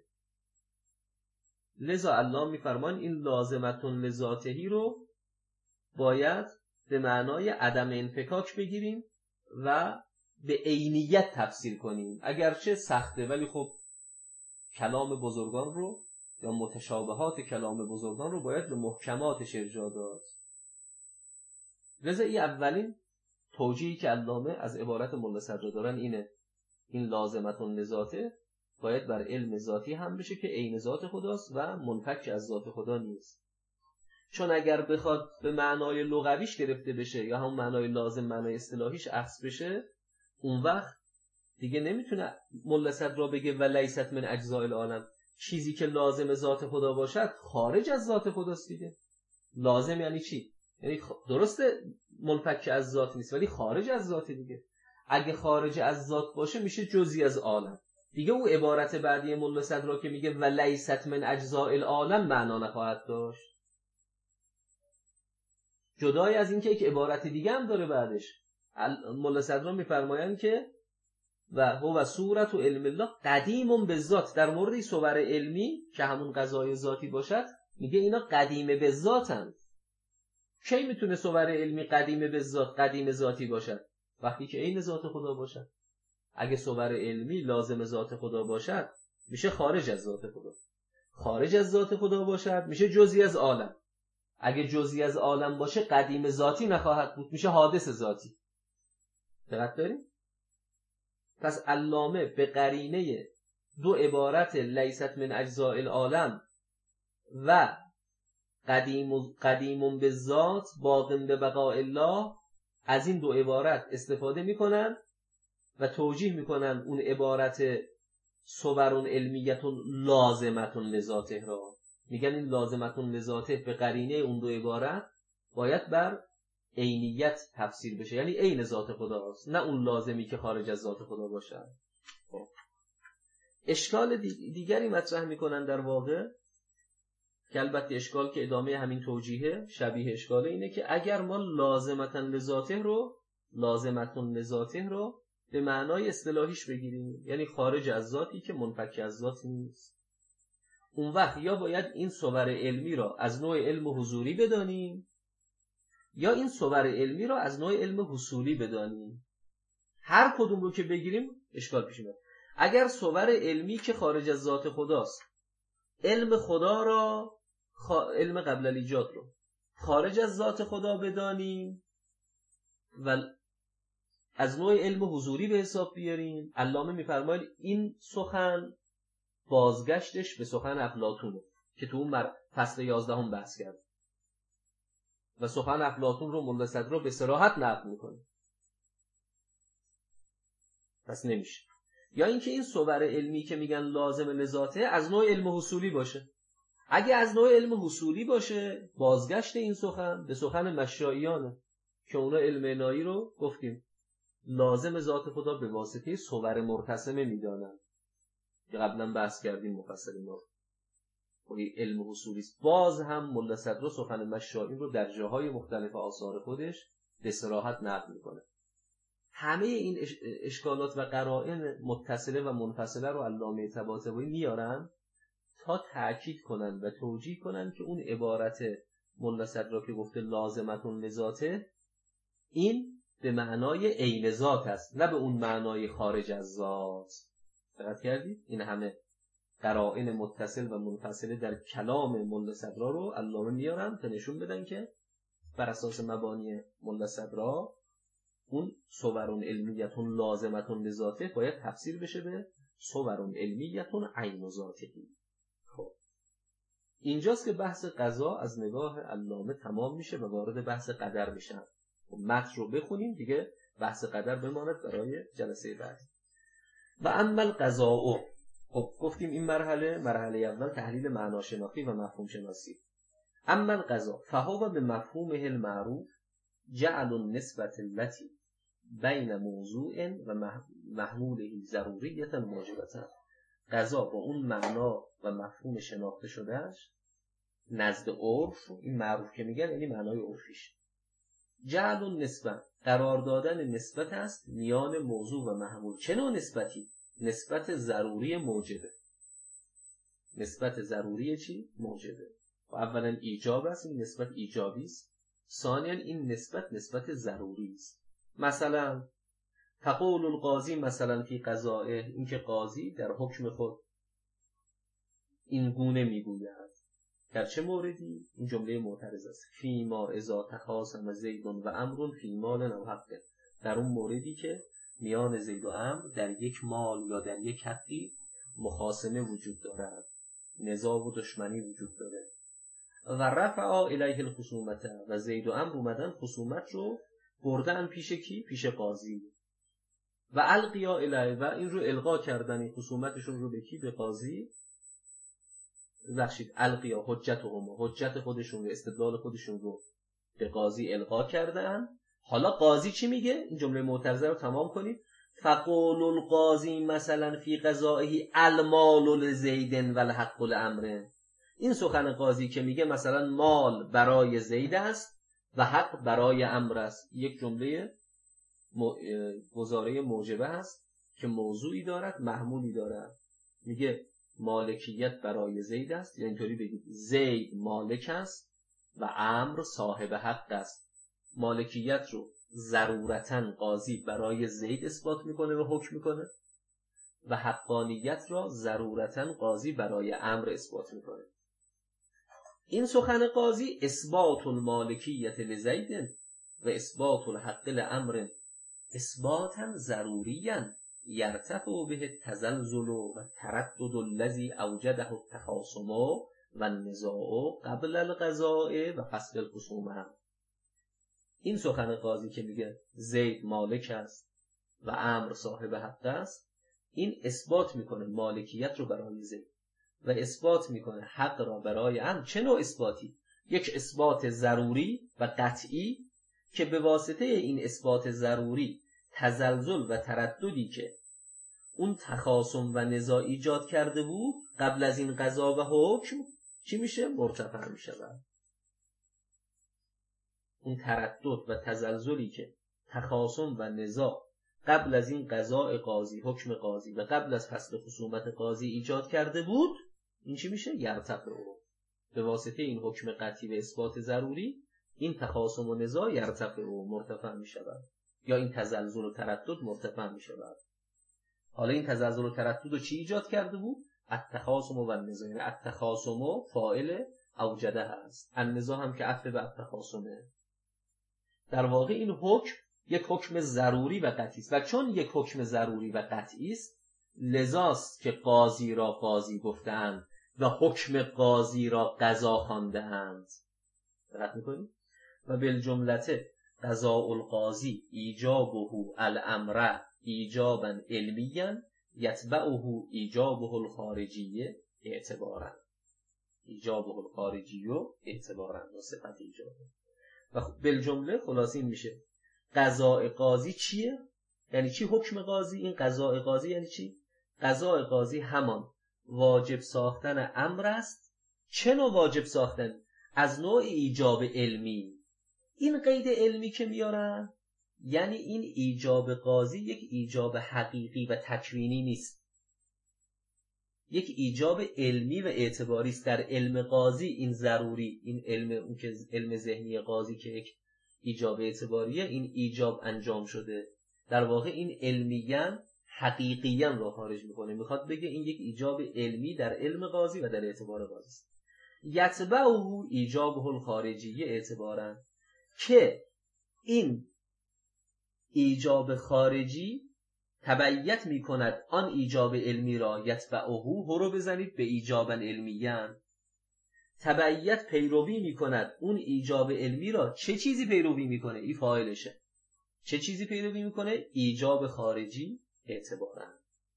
لذا علامه میفرمان این لازمتون لذاتهی رو باید به معنای عدم انفکاک بگیریم و به عینیت تفسیر کنیم. اگرچه سخته ولی خب کلام بزرگان رو یا متشابهات کلام بزرگان رو باید به محکماتش ارجاع داد. لذا این اولین توجیهی که علامه از عبارت ملا صدرا دارن اینه، این لازمتون لذاته باید بر علم ذاتی هم بشه که عین ذات خداست و منفک از ذات خدا نیست. چون اگر بخواد به معنای لغویش گرفته بشه یا همون معنای لازم معنای اصطلاحیش اخذ بشه، اون وقت دیگه نمیتونه ملا صدرا بگه و لیست من اجزاء العالم، چیزی که لازم ذات خدا باشد خارج از ذات خداست دیگه. لازم یعنی چی؟ یعنی درسته منفک از ذات نیست ولی خارج از ذات دیگه. اگه خارج از ذات باشه میشه جزئی از عالم دیگه. او عبارت بعدی ملا صدرا که میگه و لیست من اجزاء العالم معنا نخواهد داشت، جدای از این که یک عبارت دیگه هم داره بعدش. ملا صدرا میفرمایند که و هو صورت و علم الله قدیم به ذات، در مورد صور علمی که همون قضای ذاتی باشد میگه اینا قدیم به ذاتند. کی میتونه صور علمی قدیم به ذات قدیم ذاتی باشد؟ وقتی که عین ذات خدا باشد. اگه صور علمی لازم ذات خدا باشد میشه خارج از ذات خدا، خارج از ذات خدا باشد میشه جزئی از عالم، اگه جزئی از عالم باشه قدیم ذاتی نخواهد بود، میشه حادث ذاتی. دقت داریم؟ پس علامه به قرینه دو عبارت لیست من اجزاء العالم و قدیم قدیم به ذات باقی به بقاء الله از این دو عبارت استفاده میکنن و توجیه میکنن اون عبارت صورون علمیتون لازمتون لذاته را. میگن این لازمتون لذاته به قرینه اون دو عبارت باید بر عینیت تفسیر بشه، یعنی عین ذات خداست، نه اون لازمی که خارج از ذات خدا باشه. خب اشکال دیگری مطرح میکنن در واقع که البته اشکال که ادامه همین توجیه شبیه اشکال اینه که اگر ما لازمتن لذاته رو لازمتون لذاته رو به معنای اصطلاحیش بگیریم، یعنی خارج از ذاتی که منفک از ذات نیست، اون وقت یا باید این صور علمی را از نوع علم حضوری بدانیم یا این صور علمی را از نوع علم حصولی بدانیم. هر کدوم رو که بگیریم اشکال پیش میاد. اگر صور علمی که خارج از ذات خداست، علم خدا را خا... علم قبل الایجاد رو خارج از ذات خدا بدانیم و از نوع علم حضوری به حساب بیاریم، علامه میفرماید این سخن بازگشتش به سخن افلاطونه که تو اون فصل یازدهم بحث کرد و سخن افلاطون رو ملا صدرا به صراحت نقل میکنه. پس نمیشه. یا اینکه این صور علمی که میگن لازم لذاته از نوع علم حصولی باشه. اگه از نوع علم حصولی باشه بازگشت این سخن به سخن مشاییانه که اونا علم الهی رو گفتیم لازم ذات خدا به واسطه صور مرتسمه میدانن که قبلا بحث کردیم مفصل ما. ولی علم حصولی است. باز هم ملا صدرا سخن مشایین رو در جاهای مختلف آثار خودش به صراحت نقل میکنه. همه این اش... اشکالات و قرائن متصله و منفصله رو علامه طباطبایی میارن تا تأکید کنن و توجیه کنن که اون عبارت ملا صدرا که گفته لازمتون لذاته، این به معنای عین ذات است، نه به اون معنای خارج از ذات. دقت کردید؟ این همه قرائن متصل و منفصله در کلام ملا صدرا رو علامه میارن تا نشون بدن که بر اساس مبانی ملا صدرا اون صورون علمیتون لازمتون لذاته باید تفسیر بشه به صورون علمیتون عین ذاتی. خب اینجاست که بحث قضا از نگاه علامه تمام میشه و وارد بحث قدر میشن. خب متن رو بخونیم دیگه، بحث قدر بماند برای جلسه بعد. و اما القضاء، خب گفتیم این مرحله مرحله اول تحلیل معناشناختی و مفهوم شناسی. اما القضاء فهو به مفهومه المعروف جعل النسبة التي بین موضوع و محموله ضروریت موجبتا. قضا با اون معنا و مفهوم شناخته شدهش نزد عرف، این معروف که میگن یعنی معنای عرفیش، جعل النسبة قرار دادن نسبت است میان موضوع و محمول. چه نوع نسبتی؟ نسبت ضروری موجبه. نسبت ضروری چی؟ موجبه. و اولا ایجاب است، این نسبت ایجابی است. ثانیا این نسبت نسبت ضروری است. مثلا تقول القاضی مثلا فی قضائه، این که قاضی در حکم خود این گونه میگوید. در چه موردی؟ این جمله معترض است. فی ما اذا تخاصم زید و عمرو فی مال او حق، در اون موردی که میان زید و عمرو در یک مال یا در یک حقی مخاصمه وجود دارد، نزاع و دشمنی وجود داره. و رفع الیه الخصومت، و زید و عمرو اومدن خصومت رو بردن پیش کی؟ پیش قاضی. و القیا الیه، و این رو القا کردن، این خصومتشون رو به کی؟ به قاضی. بخشید القیا حجتهم، حجت خودشون و استدلال خودشون رو به قاضی القا کردن. حالا قاضی چی میگه؟ این جمله معترضه رو تمام کنید. فقول القاضی مثلا فی قضائه المال لزید و الحق لعمر، این سخن قاضی که میگه مثلا مال برای زید است و حق برای عمرو است، یک جمله گزاره موجبه هست که موضوعی دارد محمولی دارد. میگه مالکیت برای زید است، یعنی اینطوری بگید زید مالک است و عمرو صاحب حق است. مالکیت رو ضرورتاً قاضی برای زید اثبات میکنه و حکم میکنه و حقانیت را ضرورتاً قاضی برای عمرو اثبات میکنه. این سخن قاضی اثبات المالکیت لزید و اثبات الحق لعمرو اثباتا ضروریا یرتفع به التزلزل و تردد الذی اوجده التخاصم و النزاع قبل القضاء و فصل الخصومه. این سخن قاضی که میگه زید مالک است و عمرو صاحب حق است، این اثبات میکنه مالکیت رو برای زید و اثبات میکنه حق را برای عمرو. چه نوع اثباتی؟ یک اثبات ضروری و قطعی که به واسطه این اثبات ضروری تزلزل و ترددی که اون تخاصم و نزاع ایجاد کرده بود قبل از این قضا و حکم چی میشه؟ مرتفع میشه. اون تردد و تزلزلی که تخاصم و نزاع قبل از این قضاء قاضی، حکم قاضی و قبل از فصل خصومت قاضی ایجاد کرده بود، این چی میشه؟ یرتفع. به واسطه این حکم قطعی و اثبات ضروری این تخاصم و نزاع یرتفع و مرتفع میشود، یا این تزلزل و تردد مرتفع میشود. حالا این تزلزل و تردد رو چی ایجاد کرده بود؟ التخاصم و النزاع. یعنی التخاصم فاعل اوجده هست، النزاع هم که عطف به التخاصمه. در واقع این حکم یک حکم ضروری و قطعی است و چون یک حکم ضروری و قطعی است لذاست که قاضی را قاضی گفتند و حکم قاضی را قضا خواندند. دقت می‌کنید؟ و بالجملته قضاء القاضی ایجابه الامر ایجابا علمیا یتبعه ایجابه الخارجیه اعتبارا. ایجابه الخارجیه اعتبارا و صفت ایجابه. و بالجمله خلاص این میشه قضاء قاضی چیه؟ یعنی چی حکم قاضی؟ این قضاء قاضی یعنی چی؟ قضاء قاضی همان واجب ساختن امر است. چه نوع واجب ساختن؟ از نوع ایجاب علمی. این قید علمی که میارن یعنی این ایجاب قاضی یک ایجاب حقیقی و تکوینی نیست. یک ایجاب علمی و اعتباری است. در علم قاضی این ضروری، این علم اون که علم ذهنی قاضی که یک ایجاب اعتباریه، این ایجاب انجام شده. در واقع این علمیاً حقیقیاً را خارج میکنه. میخواد بگه این یک ایجاب علمی در علم قاضی و در اعتبار قاضی است. یتبعه ایجابه الخارجی اعتباراً، که این ایجاب خارجی تبعیت میکند آن ایجاب علمی را. یتبعه هو رو بزنید به ایجابا علمیاً، تبعیت پیروی میکند اون ایجاب علمی را. چه چیزی پیروی میکنه؟ این فاعلشه. چه چیزی پیروی میکنه؟ ایجاب خارجی اعتباراً.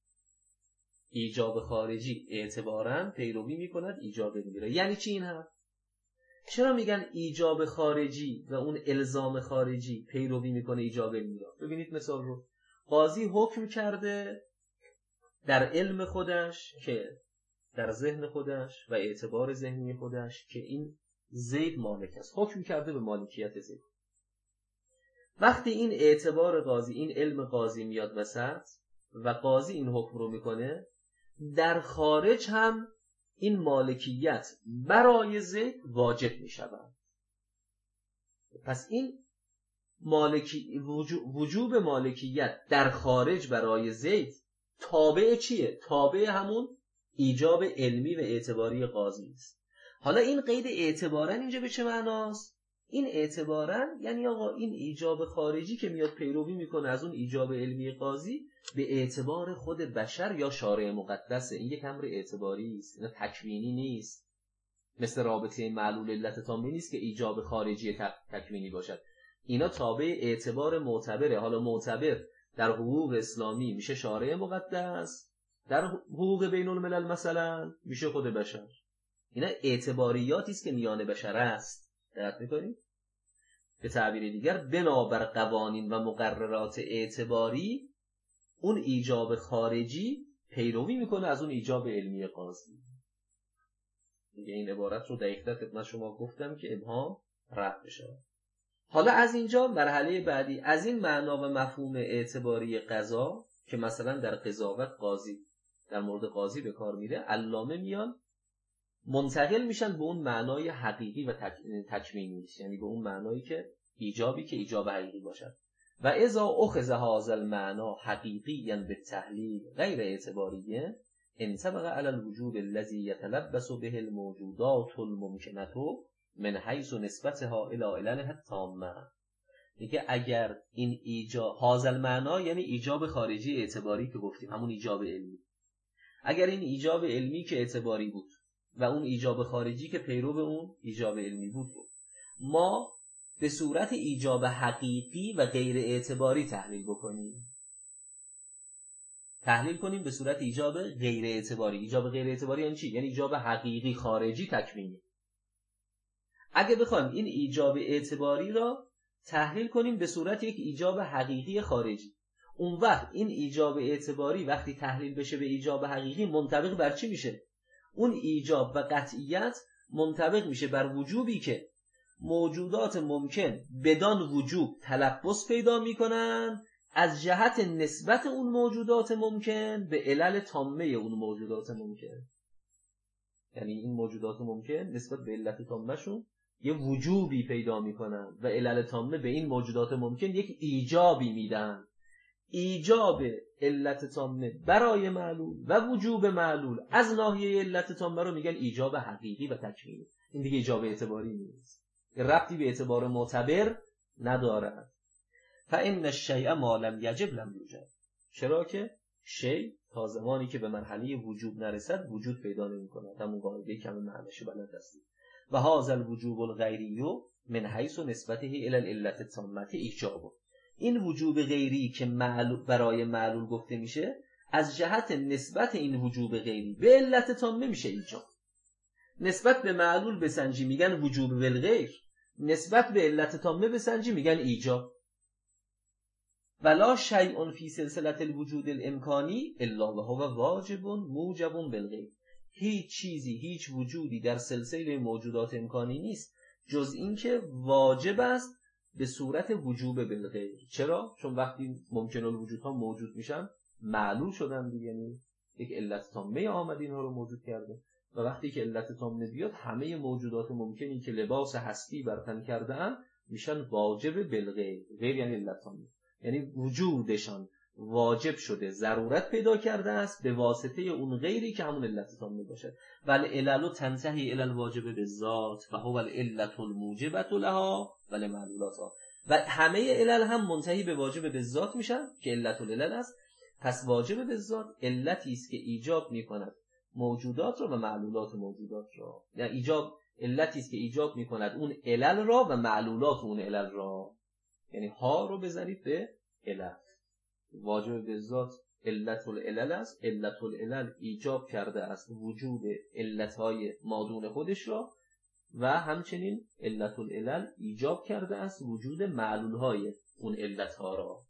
ایجاب خارجی اعتباراً پیروی میکند ایجاب علمی را. یعنی چی این هم؟ چرا میگن ایجاب خارجی و اون الزام خارجی پیروی میکنه ایجاب علمی را؟ ببینید مثال رو. قاضی حکم کرده در علم خودش، که در ذهن خودش و اعتبار ذهنی خودش، که این زید مالک است. حکم کرده به مالکیت زید. وقتی این اعتبار قاضی، این علم قاضی میاد وسط و قاضی این حکم رو میکنه، در خارج هم این مالکیت برای زید واجب میشود. پس این مالکی وجوب مالکیت در خارج برای زید تابع چیه؟ تابع همون ایجاب علمی و اعتباری قاضی است. حالا این قید اعتباراً اینجا به چه معناست؟ این اعتباراً یعنی آقا این ایجاب خارجی که میاد پیروی میکنه از اون ایجاب علمی قاضی به اعتبار خود بشر یا شارع مقدسه. این یک امر اعتباری است، این تکوینی نیست. مثل رابطه معلول علت تامه نیست که ایجاب خارجی تکوینی باشد. اینا تابع اعتبار معتبره. حالا معتبر در حقوق اسلامی میشه شارع مقدس، در حقوق بین الملل مثلا میشه خود بشر. اینا اعتباریاتی است که میان بشر است. دقت میکنید؟ به تعبیر دیگر بنابر قوانین و مقررات اعتباری اون ایجاب خارجی پیروی میکنه از اون ایجاب علمی قاضی. دیگه این عبارت رو دقیقاً خدمت شما گفتم که ابهام رفع بشه. حالا از اینجا مرحله بعدی، از این معنا و مفهوم اعتباری قضا که مثلا در قضاوت قاضی، در مورد قاضی به کار میره، علامه میان منتقل میشن به اون معنای حقیقی و تک... تکوینی، یعنی به اون معنایی که ایجابی که ایجاب حقیقی باشد. و اذا اخذ هذا المعنى حقیقیاً بالتحلیل غیر اعتباریه انطبق على الوجوب الذي يتلبس به الموجودات الممکنه من حیث نسبتها الى علله التامه. دیگه اگر این ایجاب هذا المعنى یعنی ایجاب خارجی اعتباری که گفتیم، همون ایجاب علمی، اگر این ایجاب علمی که اعتباری بود و اون ایجاب خارجی که پیرو به اون ایجاب علمی بود رو ما به صورت ایجاب حقیقی و غیر اعتباری تحلیل بکنیم، تحلیل کنیم به صورت ایجاب غیر اعتباری. ایجاب غیر اعتباری یعنی چی؟ یعنی ایجاب حقیقی خارجی تکوینی. اگه بخوایم این ایجاب اعتباری را تحلیل کنیم به صورت یک ایجاب حقیقی خارجی، اون وقت این ایجاب اعتباری وقتی تحلیل بشه به ایجاب حقیقی منطبق بر چی میشه؟ اون ایجاب و قطعیت منطبق میشه بر وجوبی که موجودات ممکن بدان وجوب تلبس پیدا میکنن از جهت نسبت اون موجودات ممکن به علل تامه اون موجودات ممکن. یعنی این موجودات ممکن نسبت به علت تامه شون یه وجوبی پیدا میکنن و علل تامه به این موجودات ممکن یک ایجابی میدن. ایجاب علت تامه برای معلول و وجوب معلول از ناحیه علت تامه رو میگن ایجاب حقیقی و تکوینی. این دیگه ایجاب اعتباری نیست، ربطی به اعتبار معتبر ندارد. فإن الشیء ما لم یجب لم یوجد. چرا که شیء تا زمانی که به مرحله وجوب نرسد وجود پیدا نمی‌کند. همون قاعده کم معنیش بلد هستید. و هذا الوجوب الغیری من حیث نسبته الی العلت التامه ایجاب. این وجوب غیری که معلول برای معلول گفته میشه از جهت نسبت این وجوب غیری به علت تامه میشه ایجاب. نسبت به معلول بسنجی میگن وجوب بالغیر، نسبت به علت تامه بسنجی میگن ایجاب. ولا شیء فی سلسله الوجود الامکانی الا وهو واجب موجب بالغیر. هیچ چیزی، هیچ وجودی در سلسله موجودات امکانی نیست جز این که واجب است به صورت وجوب بالغیر. چرا؟ چون وقتی ممکن الوجودها موجود میشن معلول شدن دیگه. یک علت تامه آمد اینها رو موجود کرده و وقتی که علت تامه بیاد همه موجودات ممکنی که لباس هستی بر تن کرده اند میشن واجب بالغیر. غیر یعنی علت تامه، یعنی وجودشان واجب شده، ضرورت پیدا کرده است به واسطه اون غیری که همون علت تامه باشد. ولی علل تنتهی الی الواجب بالذات و هو العلة الموجبة لها ولی معلولاتها، و همه علل هم منتهی به واجب بالذات میشن که علت العلل است. پس واجب بالذات علتی است که ایجاب میکند موجودات را و معلولات موجودات را، یعنی ایجاب علتی است که ایجاب میکند اون علل را و معلولات اون علل را. یعنی ها رو بزنید به علت. واجب بالذات علت العلل است، علت العلل ایجاب کرده است وجود علتهای مادون خودش را و همچنین علت العلل ایجاب کرده است وجود معلولهای اون علتها را.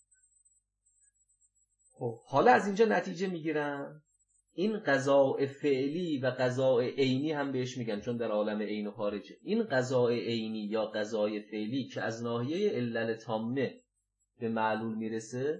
خب حالا از اینجا نتیجه میگیرن این قضاء فعلی و قضاء عینی هم بهش میگن، چون در عالم عین و خارجه. این قضاء عینی یا قضاء فعلی که از ناحیه علل تامه به معلول میرسه،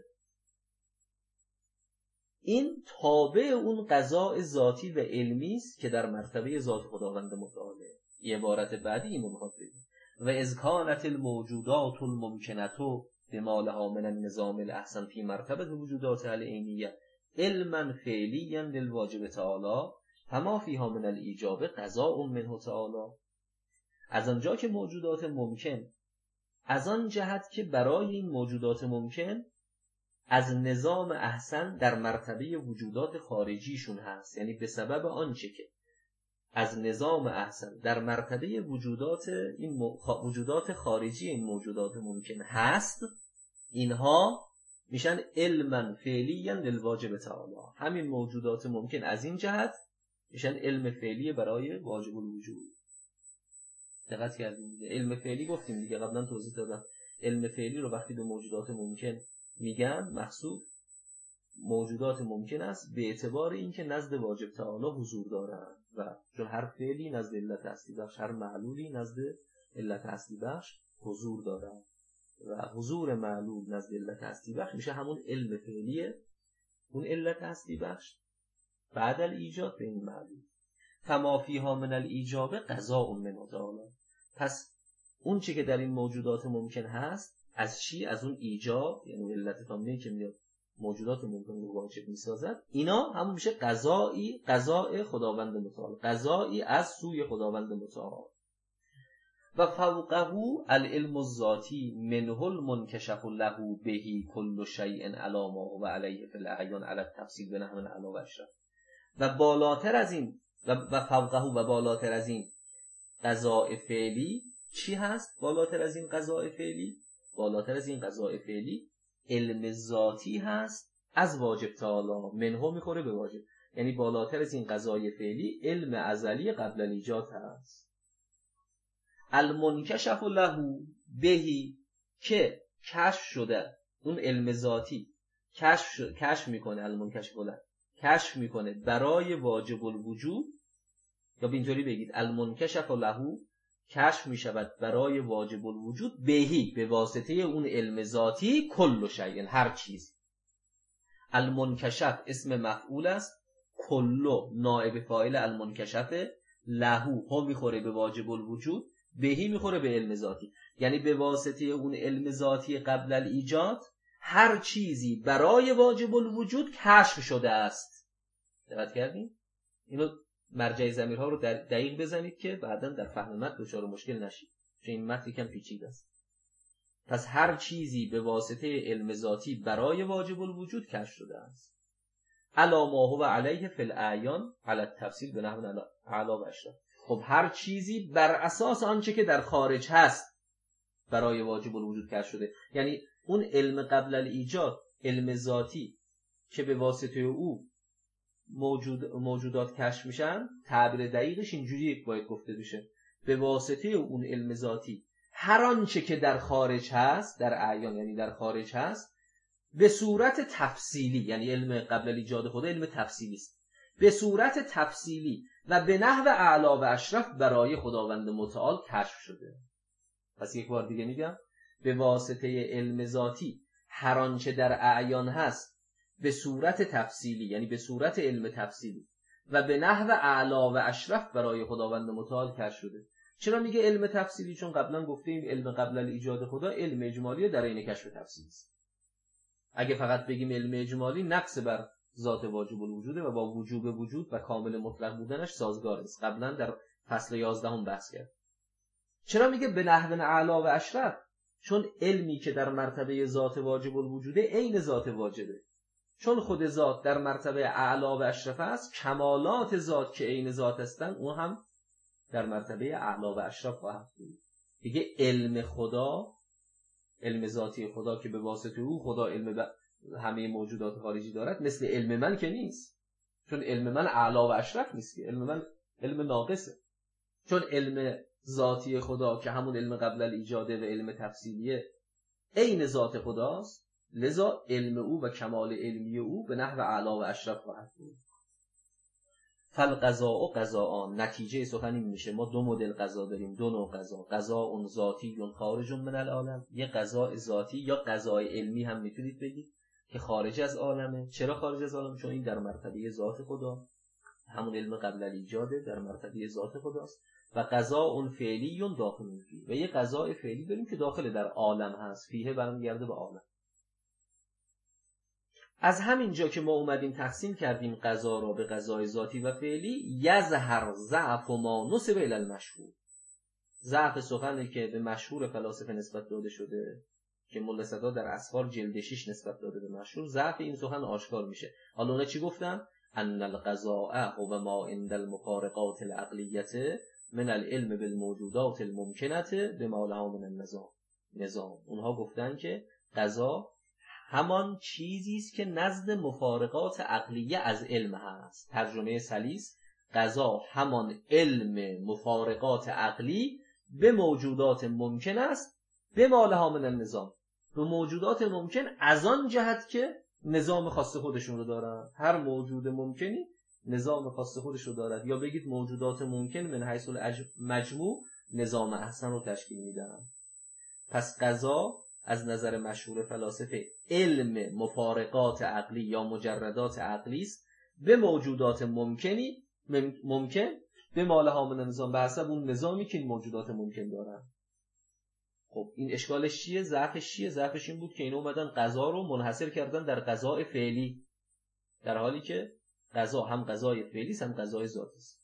این تابع اون قضاء ذاتی و علمی است که در مرتبه ذات خداوند متعاله. عبارت بعدی اینو میخواد بگه و اذ کانت الموجودات الممکنه بما لها من النظام الاحسن فی مرتبه وجودات العینیه علما فعلیا للواجب تعالی فما فیها من الایجاب قضاء منه تعالی. از آنجا که موجودات ممکن، از آن جهت که برای این موجودات ممکن از نظام احسن در مرتبه وجودات خارجیشون هست، یعنی به سبب آنچه که از نظام احسن در مرتبه وجودات این م... وجودات خارجی این موجودات ممکن هست، اینها میشن علما فعلیا للواجب تعالی. همین موجودات ممکن از این جهت میشن علم فعلی برای واجب الوجود. دقت کردیم دیگه. علم فعلی گفتیم دیگه، قبلا توضیح دادم. علم فعلی رو وقتی به موجودات ممکن میگن محسوب موجودات ممکن است به اعتبار اینکه نزد واجب تعالی حضور دارند و چون هر فعلی نزد علت اصلی بخش، هر معلولی نزد علت اصلی بخش حضور دارند و حضور معلول نزد علت اصلی بخش میشه همون علم فعلیه، اون علت اصلی بخش بعد الایجاد به این معلول. فما فیها من الایجاب قضاء منه تعالی. پس اون چی که در این موجودات ممکن هست از چی؟ از اون ایجاب، یعنی علت تامه که میاد موجودات ممکن رو واجب میسازد، اینا همون میشه قضایی، قضاء خداوند متعال، قضایی از سوی خداوند متعال. و فوقه العلم الذاتی منه المنکشف له بهی کل شیء علی ما و علیه فی الاعیان علی التفصیل به نحو علی و اشرف. و بالاتر از این و فوقه و بالاتر از این قضاء فعلی چی هست؟ بالاتر از این قضاء فعلی، بالاتر از این قضاء فعلی علم ذاتی هست از واجب تعالی، منه میخوره به واجب، یعنی بالاتر از این قضای فعلی علم ازلی قبل الایجاد هست. المنکشف له بهی که کشف شده، اون علم ذاتی کشف شد، کشف میکنه، المنکشف له کشف میکنه برای واجب الوجود، یا به اینطوری بگید المنکشف له کشف می شود برای واجب الوجود بهی به واسطه اون علم ذاتی کل شیء هر چیز. المنکشف اسم مفعول است، کلو نائب فاعل المنکشف، لهو ها میخوره به واجب الوجود، بهی میخوره به علم ذاتی، یعنی به واسطه اون علم ذاتی قبل الایجاد هر چیزی برای واجب الوجود کشف شده است. دقت کردین؟ اینو مرجع ضمیرها رو دقیق بزنید که بعداً در فهم متن دچار مشکل نشید، چون این متن یکم پیچیده است. پس هر چیزی به واسطه علم ذاتی برای واجب الوجود کشف شده است. علا ما هو علیه فی الاعیان علی التفصیل به نحو اعلی و اشرف. خب هر چیزی بر اساس آنچه که در خارج هست برای واجب الوجود کشف شده، یعنی اون علم قبل الایجاد، علم ذاتی که به واسطه او موجود موجودات کشف میشن، تعبیر دقیقش اینجوری باید گفته بشه، به واسطه اون علم ذاتی هر آنچه که در خارج هست، در اعیان یعنی در خارج هست، به صورت تفصیلی، یعنی علم قبل الایجاد خدا علم تفصیلی است، به صورت تفصیلی و به نحو اعلی و اشرف برای خداوند متعال کشف شده. پس یک بار دیگه میگم، به واسطه علم ذاتی هر آنچه در اعیان هست به صورت تفصیلی، یعنی به صورت علم تفصیلی و به نحو اعلا و اشرف برای خداوند متعال کشف شده. چرا میگه علم تفصیلی؟ چون قبلا گفتیم علم قبل الایجاد خدا علم اجمالی در عین کشف تفصیلی است. اگه فقط بگیم علم اجمالی نقص بر ذات واجب الوجوده و با وجوب وجود و کامل مطلق بودنش سازگار است. قبلا در فصل یازده هم بحث کرد. چرا میگه به نحو اعلا و اشرف؟ چون علمی که در مرتبه ذات واجب الوجوده عین ذات واجبه. چون خود ذات در مرتبه اعلا و اشرف است، کمالات ذات که عین ذات هستن اون هم در مرتبه اعلا و اشرف خواهد بود. دیگه علم خدا، علم ذاتی خدا که به واسطه او خدا علم ب... همه موجودات خارجی دارد، مثل علم من که نیست. چون علم من اعلا و اشرف نیست، علم من علم ناقصه. چون علم ذاتی خدا که همون علم قبل الایجاده و علم تفصیلیه عین ذات خداست، لذا علم او و کمال علمی او به نحو اعلا و اشرف خواهد بود. فالقضاء و قضاءان، نتیجه سخن این میشه ما دو مدل قضا داریم، دو نوع قضا. قضاء ذاتی خارج من العالم، یه قضاء ذاتی یا قضاء علمی هم میتونید بگید که خارج از عالمه. چرا خارج از عالم؟ چون این در مرتبه ذات خدا، همون علم قبل الایجاده در مرتبه ذات خداست. و قضاء فعلی داخل فیه، و یه قضاء فعلی داریم که داخل در عالم هست، فیه برمیگرده به عالم. از همین جا که ما اومدیم تقسیم کردیم قضا را به قضای ذاتی و فعلی، یظهر ضعف ما نسب الی المشهور، ضعف سخنی که به مشهور فلاسفه نسبت داده شده که ملا صدرا در اسفار جلد شش نسبت داده به مشهور، ضعف این سخن آشکار میشه. حالا اونا چی گفتن؟ ان القضاء هو ما عند المفارقات العقلیه من العلم بالموجودات الممکنه بما لها من النظام. نظام اونها گفتن که قضا همان چیزی است که نزد مفارقات عقلیه از علم هست. ترجمه سلیس: قضا همان علم مفارقات عقلی به موجودات ممکن است به ما لها من النظام، به موجودات ممکن از آن جهت که نظام خاص خودشون رو دارن. هر موجود ممکنی نظام خاص خودش رو دارد، یا بگید موجودات ممکن من حیث المجموع نظام احسن رو تشکیل میدن. پس قضا از نظر مشهور فلاسفه علم مفارقات عقلی یا مجردات عقلی است به موجودات ممکنی ممکن به ما لها من النظام، به حسب اون نظامی که این موجودات ممکن دارن. خب این اشکالش چیه؟ ضعفش چیه؟ ضعفش این بود که اینا اومدن قضا رو منحصر کردن در قضاء فعلی، در حالی که قضا هم قضای فعلی است هم قضای ذاتی است.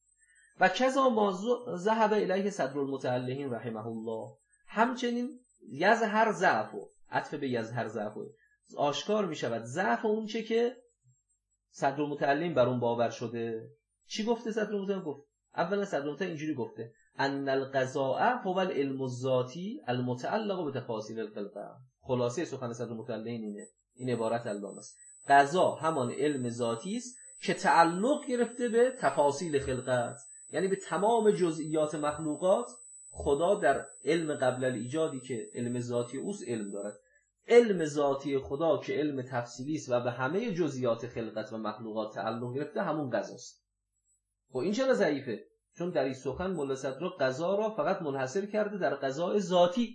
و کذا ما ذهب الیه صدر المتعلقین رحمه الله، همچنین یظهر ضعف، عطف به یظهر ضعف، آشکار می شود ضعف اون چه که صدر المتعلقین بر اون باور شده. چی گفته صدر المتعلقین؟ گفت اولا صدر المتعلقین اینجوری گفته ان القضاء هو العلم الذاتی المتعلق بتفاصیل الخلقه. خلاصه سخن صدر المتعلقین اینه، این عبارت علامه است. قضا همان علم ذاتی است که تعلق گرفته به تفاصیل خلقت، یعنی به تمام جزئیات مخلوقات. خدا در علم قبل الایجادی که علم ذاتی اوست علم دارد. علم ذاتی خدا که علم تفصیلی است و به همه جزئیات خلقت و مخلوقات تعلق گرفته، همون قضاست. خب این چرا ضعیفه؟ چون در این سخن ملا صدرا قضا را فقط منحصر کرده در قضاء ذاتی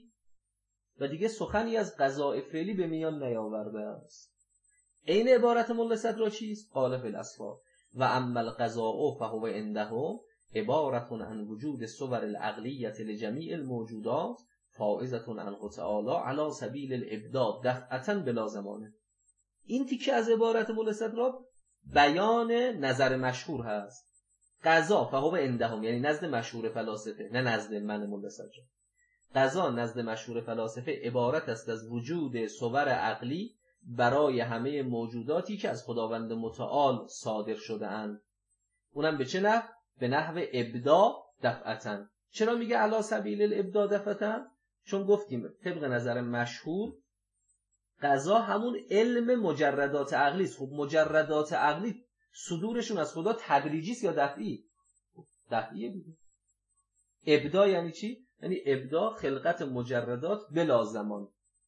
و دیگه سخنی از قضاء فعلی به میان نیاورده است. این عبارت ملا صدرا چیست؟ قال فی الاسفار و اما القضاء فهو عندهم عبارت عن وجود صور العقلیت لجمیع الموجودات فائزة عنه تعالی علی سبیل الابداع دفعة بلا زمانه. این تیکه از عبارت ملا صدرا بیان نظر مشهور هست. قضا فهو عندهم یعنی نزد مشهور فلاسفه، نه نزد من ملا صدرا. قضا نزد مشهور فلاسفه عبارت است از وجود صور عقلی برای همه موجوداتی که از خداوند متعال صادر شده اند. اونم به چه نحو؟ به نحو ابداع دفعتن. چرا میگه علی سبیل الابداع دفعتن؟ چون گفتیم طبق نظر مشهور قضا همون علم مجردات عقلی است. خب مجردات عقلی صدورشون از خدا تدریجی است یا دفعی؟ دفعیه دیگه. ابداع یعنی چی؟ یعنی ابداع خلقت مجردات بلا زمان.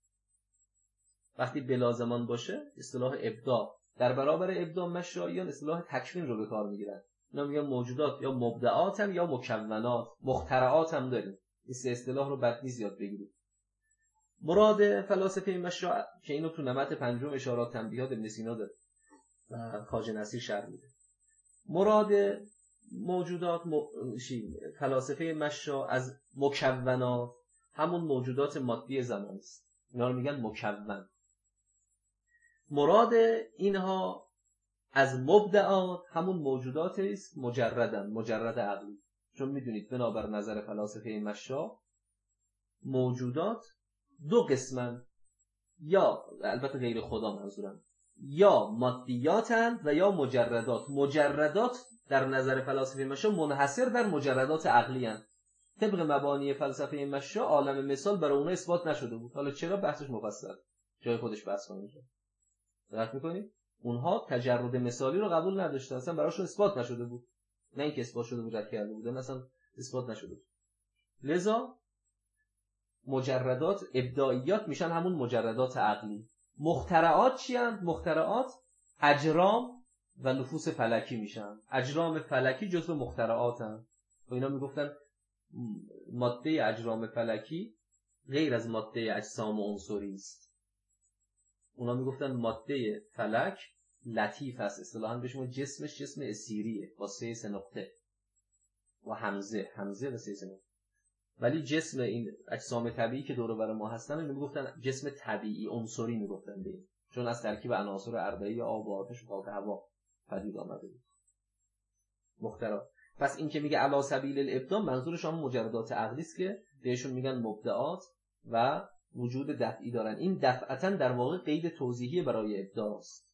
وقتی بلا زمان باشه اصطلاح ابداع. در برابر ابداع مشایعان اصطلاح تکوین رو به کار میگیرن. اینا میگن موجودات یا مبدعات هم یا مکونات، مخترعات هم داریم. این سه اصطلاح رو بد نیست یاد بگیرید. مراد فلاسفه مشروع که اینو تو نمط پنجم اشارات تنبیهات ابن سینا داره و خواجه نصیر شرح میده. مراد موجودات م... فلاسفه مشروع از مکونات همون موجودات مادی زمان است. اینا رو میگن مکون. مراد اینها از مبدعات همون موجوداتی است مجردن، مجرد عقلی. چون میدونید بنابر نظر فلاسفه مشروع موجودات دو قسمن، یا البته غیر خدا منظورم، یا مادیاتند و یا مجردات. مجردات در نظر فلاسفه مشروع منحصر در مجردات عقلی هستند. طبق مبانی فلسفه مشروع عالم مثال برای اونها اثبات نشده بود. حالا چرا؟ بحثش مفصل، جای خودش بحث کنیم. درک می‌کنید؟ اونها تجرد مثالی رو قبول نداشتن، اصلا براشون اثبات نشده بود. نه اینکه اثبات شده بود رد کرده بودن، اصلا اثبات نشده بود. لذا مجردات ابداعیات میشن همون مجردات عقلی. مخترعات چی هستند؟ مخترعات اجرام و نفوس فلکی میشن. اجرام فلکی جزو مخترعات هستند. و اینا میگفتن ماده اجرام فلکی غیر از ماده اجسام عنصری است. اونا میگفتن ماده فلک لطیف هست، اصطلاحاً بهش میگن جسمش جسم اسیریه با سه سه نقطه و همزه همزه و سه سه نقطه. ولی جسم این اجسام طبیعی که دور و بر ما هستن اینو میگفتن جسم طبیعی عنصری میگفتن به این، چون از ترکیب عناصر اربعه آب و آتش و خاک هوا پدید آمده بود. مخترع. پس این که میگه علی سبیل الابداع منظورش هم مجردات عقلی است که بهشون میگن مبدعات و وجود دفعی دارن. این دفعتا در واقع قید توضیحی برای ابداع است.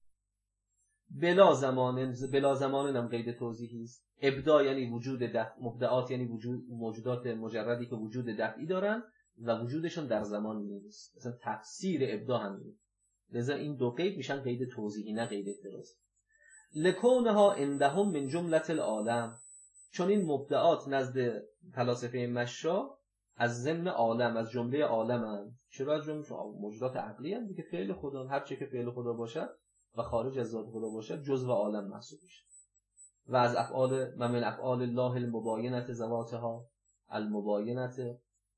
بلا زمان بلا زمان هم قید توضیحی است. ابداع یعنی وجود دفع، مبدعات یعنی وجود موجودات مجردی که وجود دفعی دارن و وجودشون در زمان نیست. مثلا تفسیر ابداع همین. لذا این دو قید میشن قید توضیحی نه قید اعتراضی. لکونها عندهم من جملة العالم، چون این مبدعات نزد فلاسفه مشروع از ضمن عالم، از جمله عالم هستند. چرا از جمله موجودات عقلی هستند دیگه؟ فعل خدا، هر چه که فعل خدا باشد و خارج از ذات خدا باشد جزء عالم محسوب میشه. و از افعال و من افعال الله المباینه ذواتها المباینه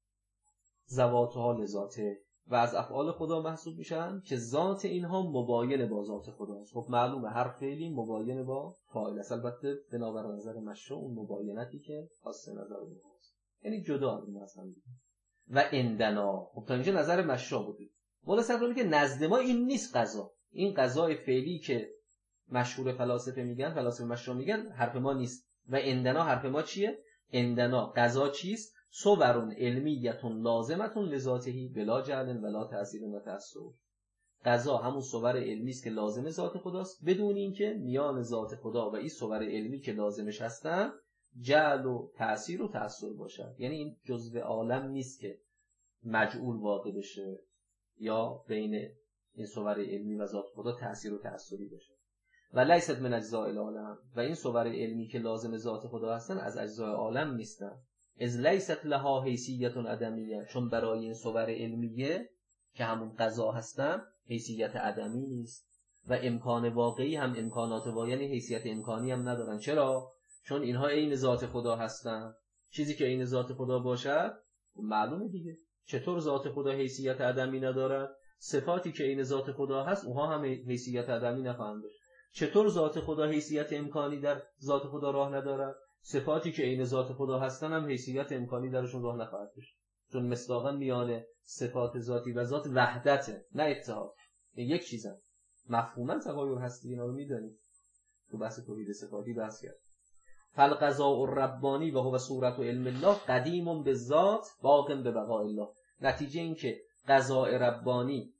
ذواتها لذاته، و از افعال خدا محسوب میشن که ذات اینها مباین با ذات خداست. خب معلومه هر فعلی مباین با فاعل است. البته بنابر نظر مشروع اون مباینتی که خاص نظر اونهاست، یعنی جدا از اون هستن. و عندنا، خب تا اینجا نظر مشروع بود. مولا صدر میگه نزد ما این نیست قضا، این قضای فعلی که مشهور فلاسفه میگن، فلاسفه مشروع میگن، حرف ما نیست. و عندنا حرف ما چیه؟ عندنا قضا چیست؟ صورٌ علمیه لازمه لذاته بلا جعل ولا تأثیر و تأثیر. قضا همون صور علمی است که لازم ذات خداست بدون اینکه میان ذات خدا و این صور علمی که لازمش هستن جعل و تأثیر و تأثیر باشه. یعنی این جزء عالم نیست که مجعول واقع بشه یا بین این صور علمی و ذات خدا تأثیر و تأثیری بشه. و لیست من اجزاء العالم، و این صور علمی که لازم ذات خدا هستن از اجزای عالم نیستن. از لیست لها حیثیت عدمیه، چون برای این صور علمیه که همون قضا هستن حیثیت عدمی نیست و امکان واقعی هم امکانات واقعی یعنی حیثیت امکانی هم ندارن. چرا؟ چون اینها عین ذات خدا هستن. چیزی که عین ذات خدا باشد معلومه دیگه. چطور ذات خدا حیثیت عدمی نداره؟ صفاتی که عین ذات خدا هست اونها هم حیثیت عدمی نخواهند داشت. چطور ذات خدا حیثیت امکانی در ذات خدا راه نداره؟ صفاتی که عین ذات خدا هستن هم حیثیت امکانی درشون راه نخواهد داشت. چون مصداقاً میان صفات ذاتی و ذات وحدته نه اتحاد. این یک چیزن. مفهوماً تغایر هستی، اینا رو میدونید. تو بحث توحید صفاتی بحث کرد. فالقضاء الربانی و هو صورت علم الله قدیم بالذات باق ببقاء الله. نتیجه این که قضاء ربانی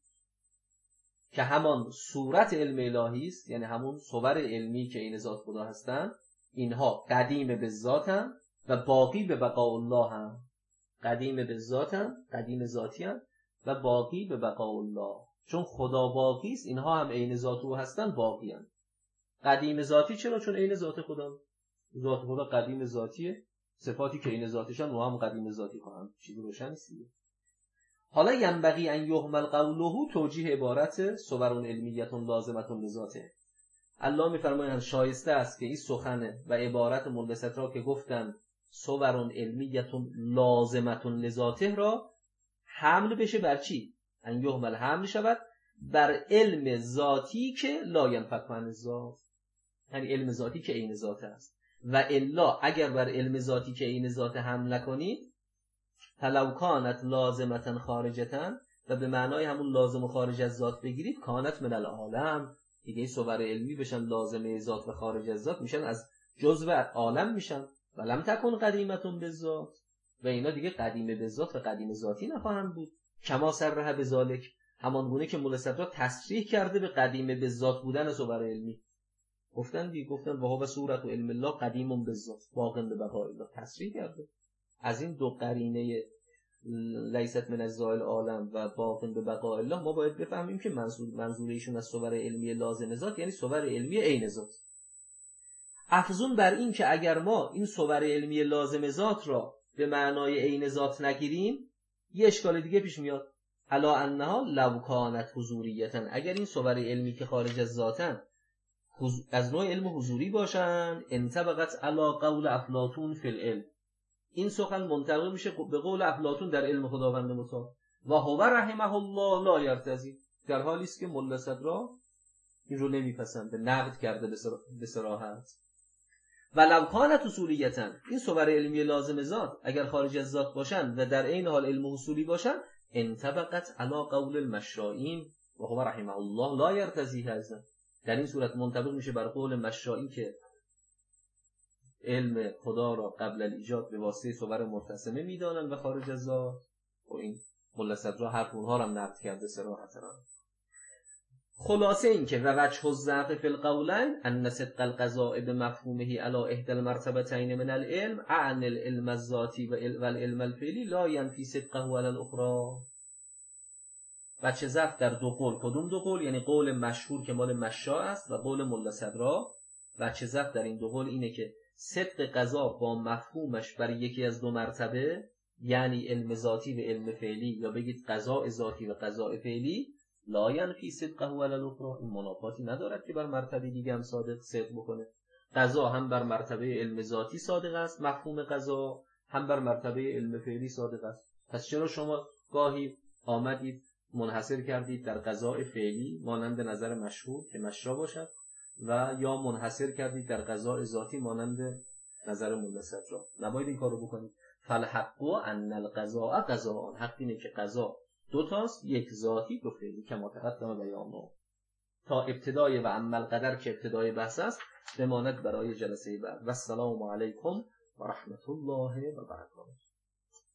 که همان صورت علم الهی است، یعنی همون صور علمی که این ذات خدا هستن، اینها قدیم به ذاتن و باقی به بقاء الله هم. قدیم به ذاتن، قدیم ذاتی هم و باقی به بقاء الله. چون خدا باقی است اینها هم عین ذات او هستن باقی هم. قدیم ذاتی چرا؟ چون عین ذات خدا. ذات خدا قدیم ذاتیه، صفاتی که عین ذاتشن اونها هم قدیم ذاتی خواهند. چیزی روشن نیست دیگه. حالا ینبغی ان یهمل قوله توجیه عبارت صور علمیه لازمه لذاته. الله میفرمایند شایسته است که این سخن و عبارت ملبست را که گفتند صور علمیه لازمه لذاته را حمل بشه بر چی؟ ان یحمل حمل شود بر علم ذاتی که لا ینفک عن الذات، یعنی علم ذاتی که عین ذات است. و الا اگر بر علم ذاتی که عین ذات حمل نکنید، فلو کانت لازمتا خارجتا، و به معنای همون لازم و خارج از ذات بگیرید، کانت من العالم، دیگه صور علمی بشن لازمه ذات و خارج از ذات میشن، از جزء عالم میشن. ولم تکن قدیمتون بالذات، و اینا دیگه قدیم به ذات و قدیم ذاتی نخواهند بود. کما صرح بذالک، همان گونه که مولا صدرا تصریح کرده به قدیم به ذات بودن صور علمی. گفتن دی گفتن و هو صورت و علم الله قدیم بالذات باق ببقاء الله، تصریح کرده. از این دو قرینه لیست من الزائل عالم و باق ببقاء الله ما باید بفهمیم که منظور منظور ایشون از صور علمی لازم ذات یعنی صور علمی عین ذات. افزون بر این که اگر ما این صور علمی لازم ذات را به معنای عین ذات نگیریم، یه اشکال دیگه پیش میاد. الا انها لو کانت حضوریتا، اگر این صور علمی که خارج از ذاتن از نوع علم حضوری باشن، انطبقت علی قول افلاطون فی العلم، این سخن منطبق میشه به قول افلاطون در علم خداوند متعال. و هو رحمه الله لا یرتضی، در حالی است که ملا صدرا این رو نمیپسنده، نقد کرده به صراحت. ولو کانت اصولیتا، این صور علمی لازم ذات اگر خارج از ذات باشن و در عین حال علم اصولی باشن، انطبقت علی قول المشرعین و هو رحمه الله لا یرتضی هذا، در این صورت منطبق میشه بر قول مشرعی که علم خدا را قبل الایجاد به واسطه صور مرتسمه میدانن و خارج از ذات. و این ملا صدرا حرف اونها را هم نقد کرده صراحتا. خلاصه این که و وجه الضعف فی القولین ان صدق القضاء بمفهومه علی احدى المرتبتین من العلم عن العلم الذاتی و العلم الفعلی لا ینفی صدقه علی الاخرى. وجه ضعف در دو قول، کدوم دو قول؟ یعنی قول مشهور که مال مشاء است و قول ملا صدرا. وجه ضعف در این دو قول اینه که صدق قضا با مفهومش برای یکی از دو مرتبه، یعنی علم ذاتی و علم فعلی، یا بگید قضاء ذاتی و قضاء فعلی، لا ینفی صدقه علی الاخرى، این منافاتی ندارد که بر مرتبه دیگه هم صادق صدق بکنه. قضا هم بر مرتبه علم ذاتی صادق است، مفهوم قضا، هم بر مرتبه علم فعلی صادق است. پس چرا شما گاهی آمدید منحصر کردید در قضاء فعلی مانند نظر مشهور که مشرا باشد، و یا منحصر کردید در قضاء ذاتی مانند نظر ملا صدرا؟ نباید این کارو بکنید. فالحق ان القضاء قضاء، حق اینه که قضا دو تاست، یک ذاتی دو فعلی، که متقدم بیانه. تا ابتدای و اما القدر که ابتدای بحث است بماند برای جلسه بعد. و السلام علیکم و رحمت الله و برکاته.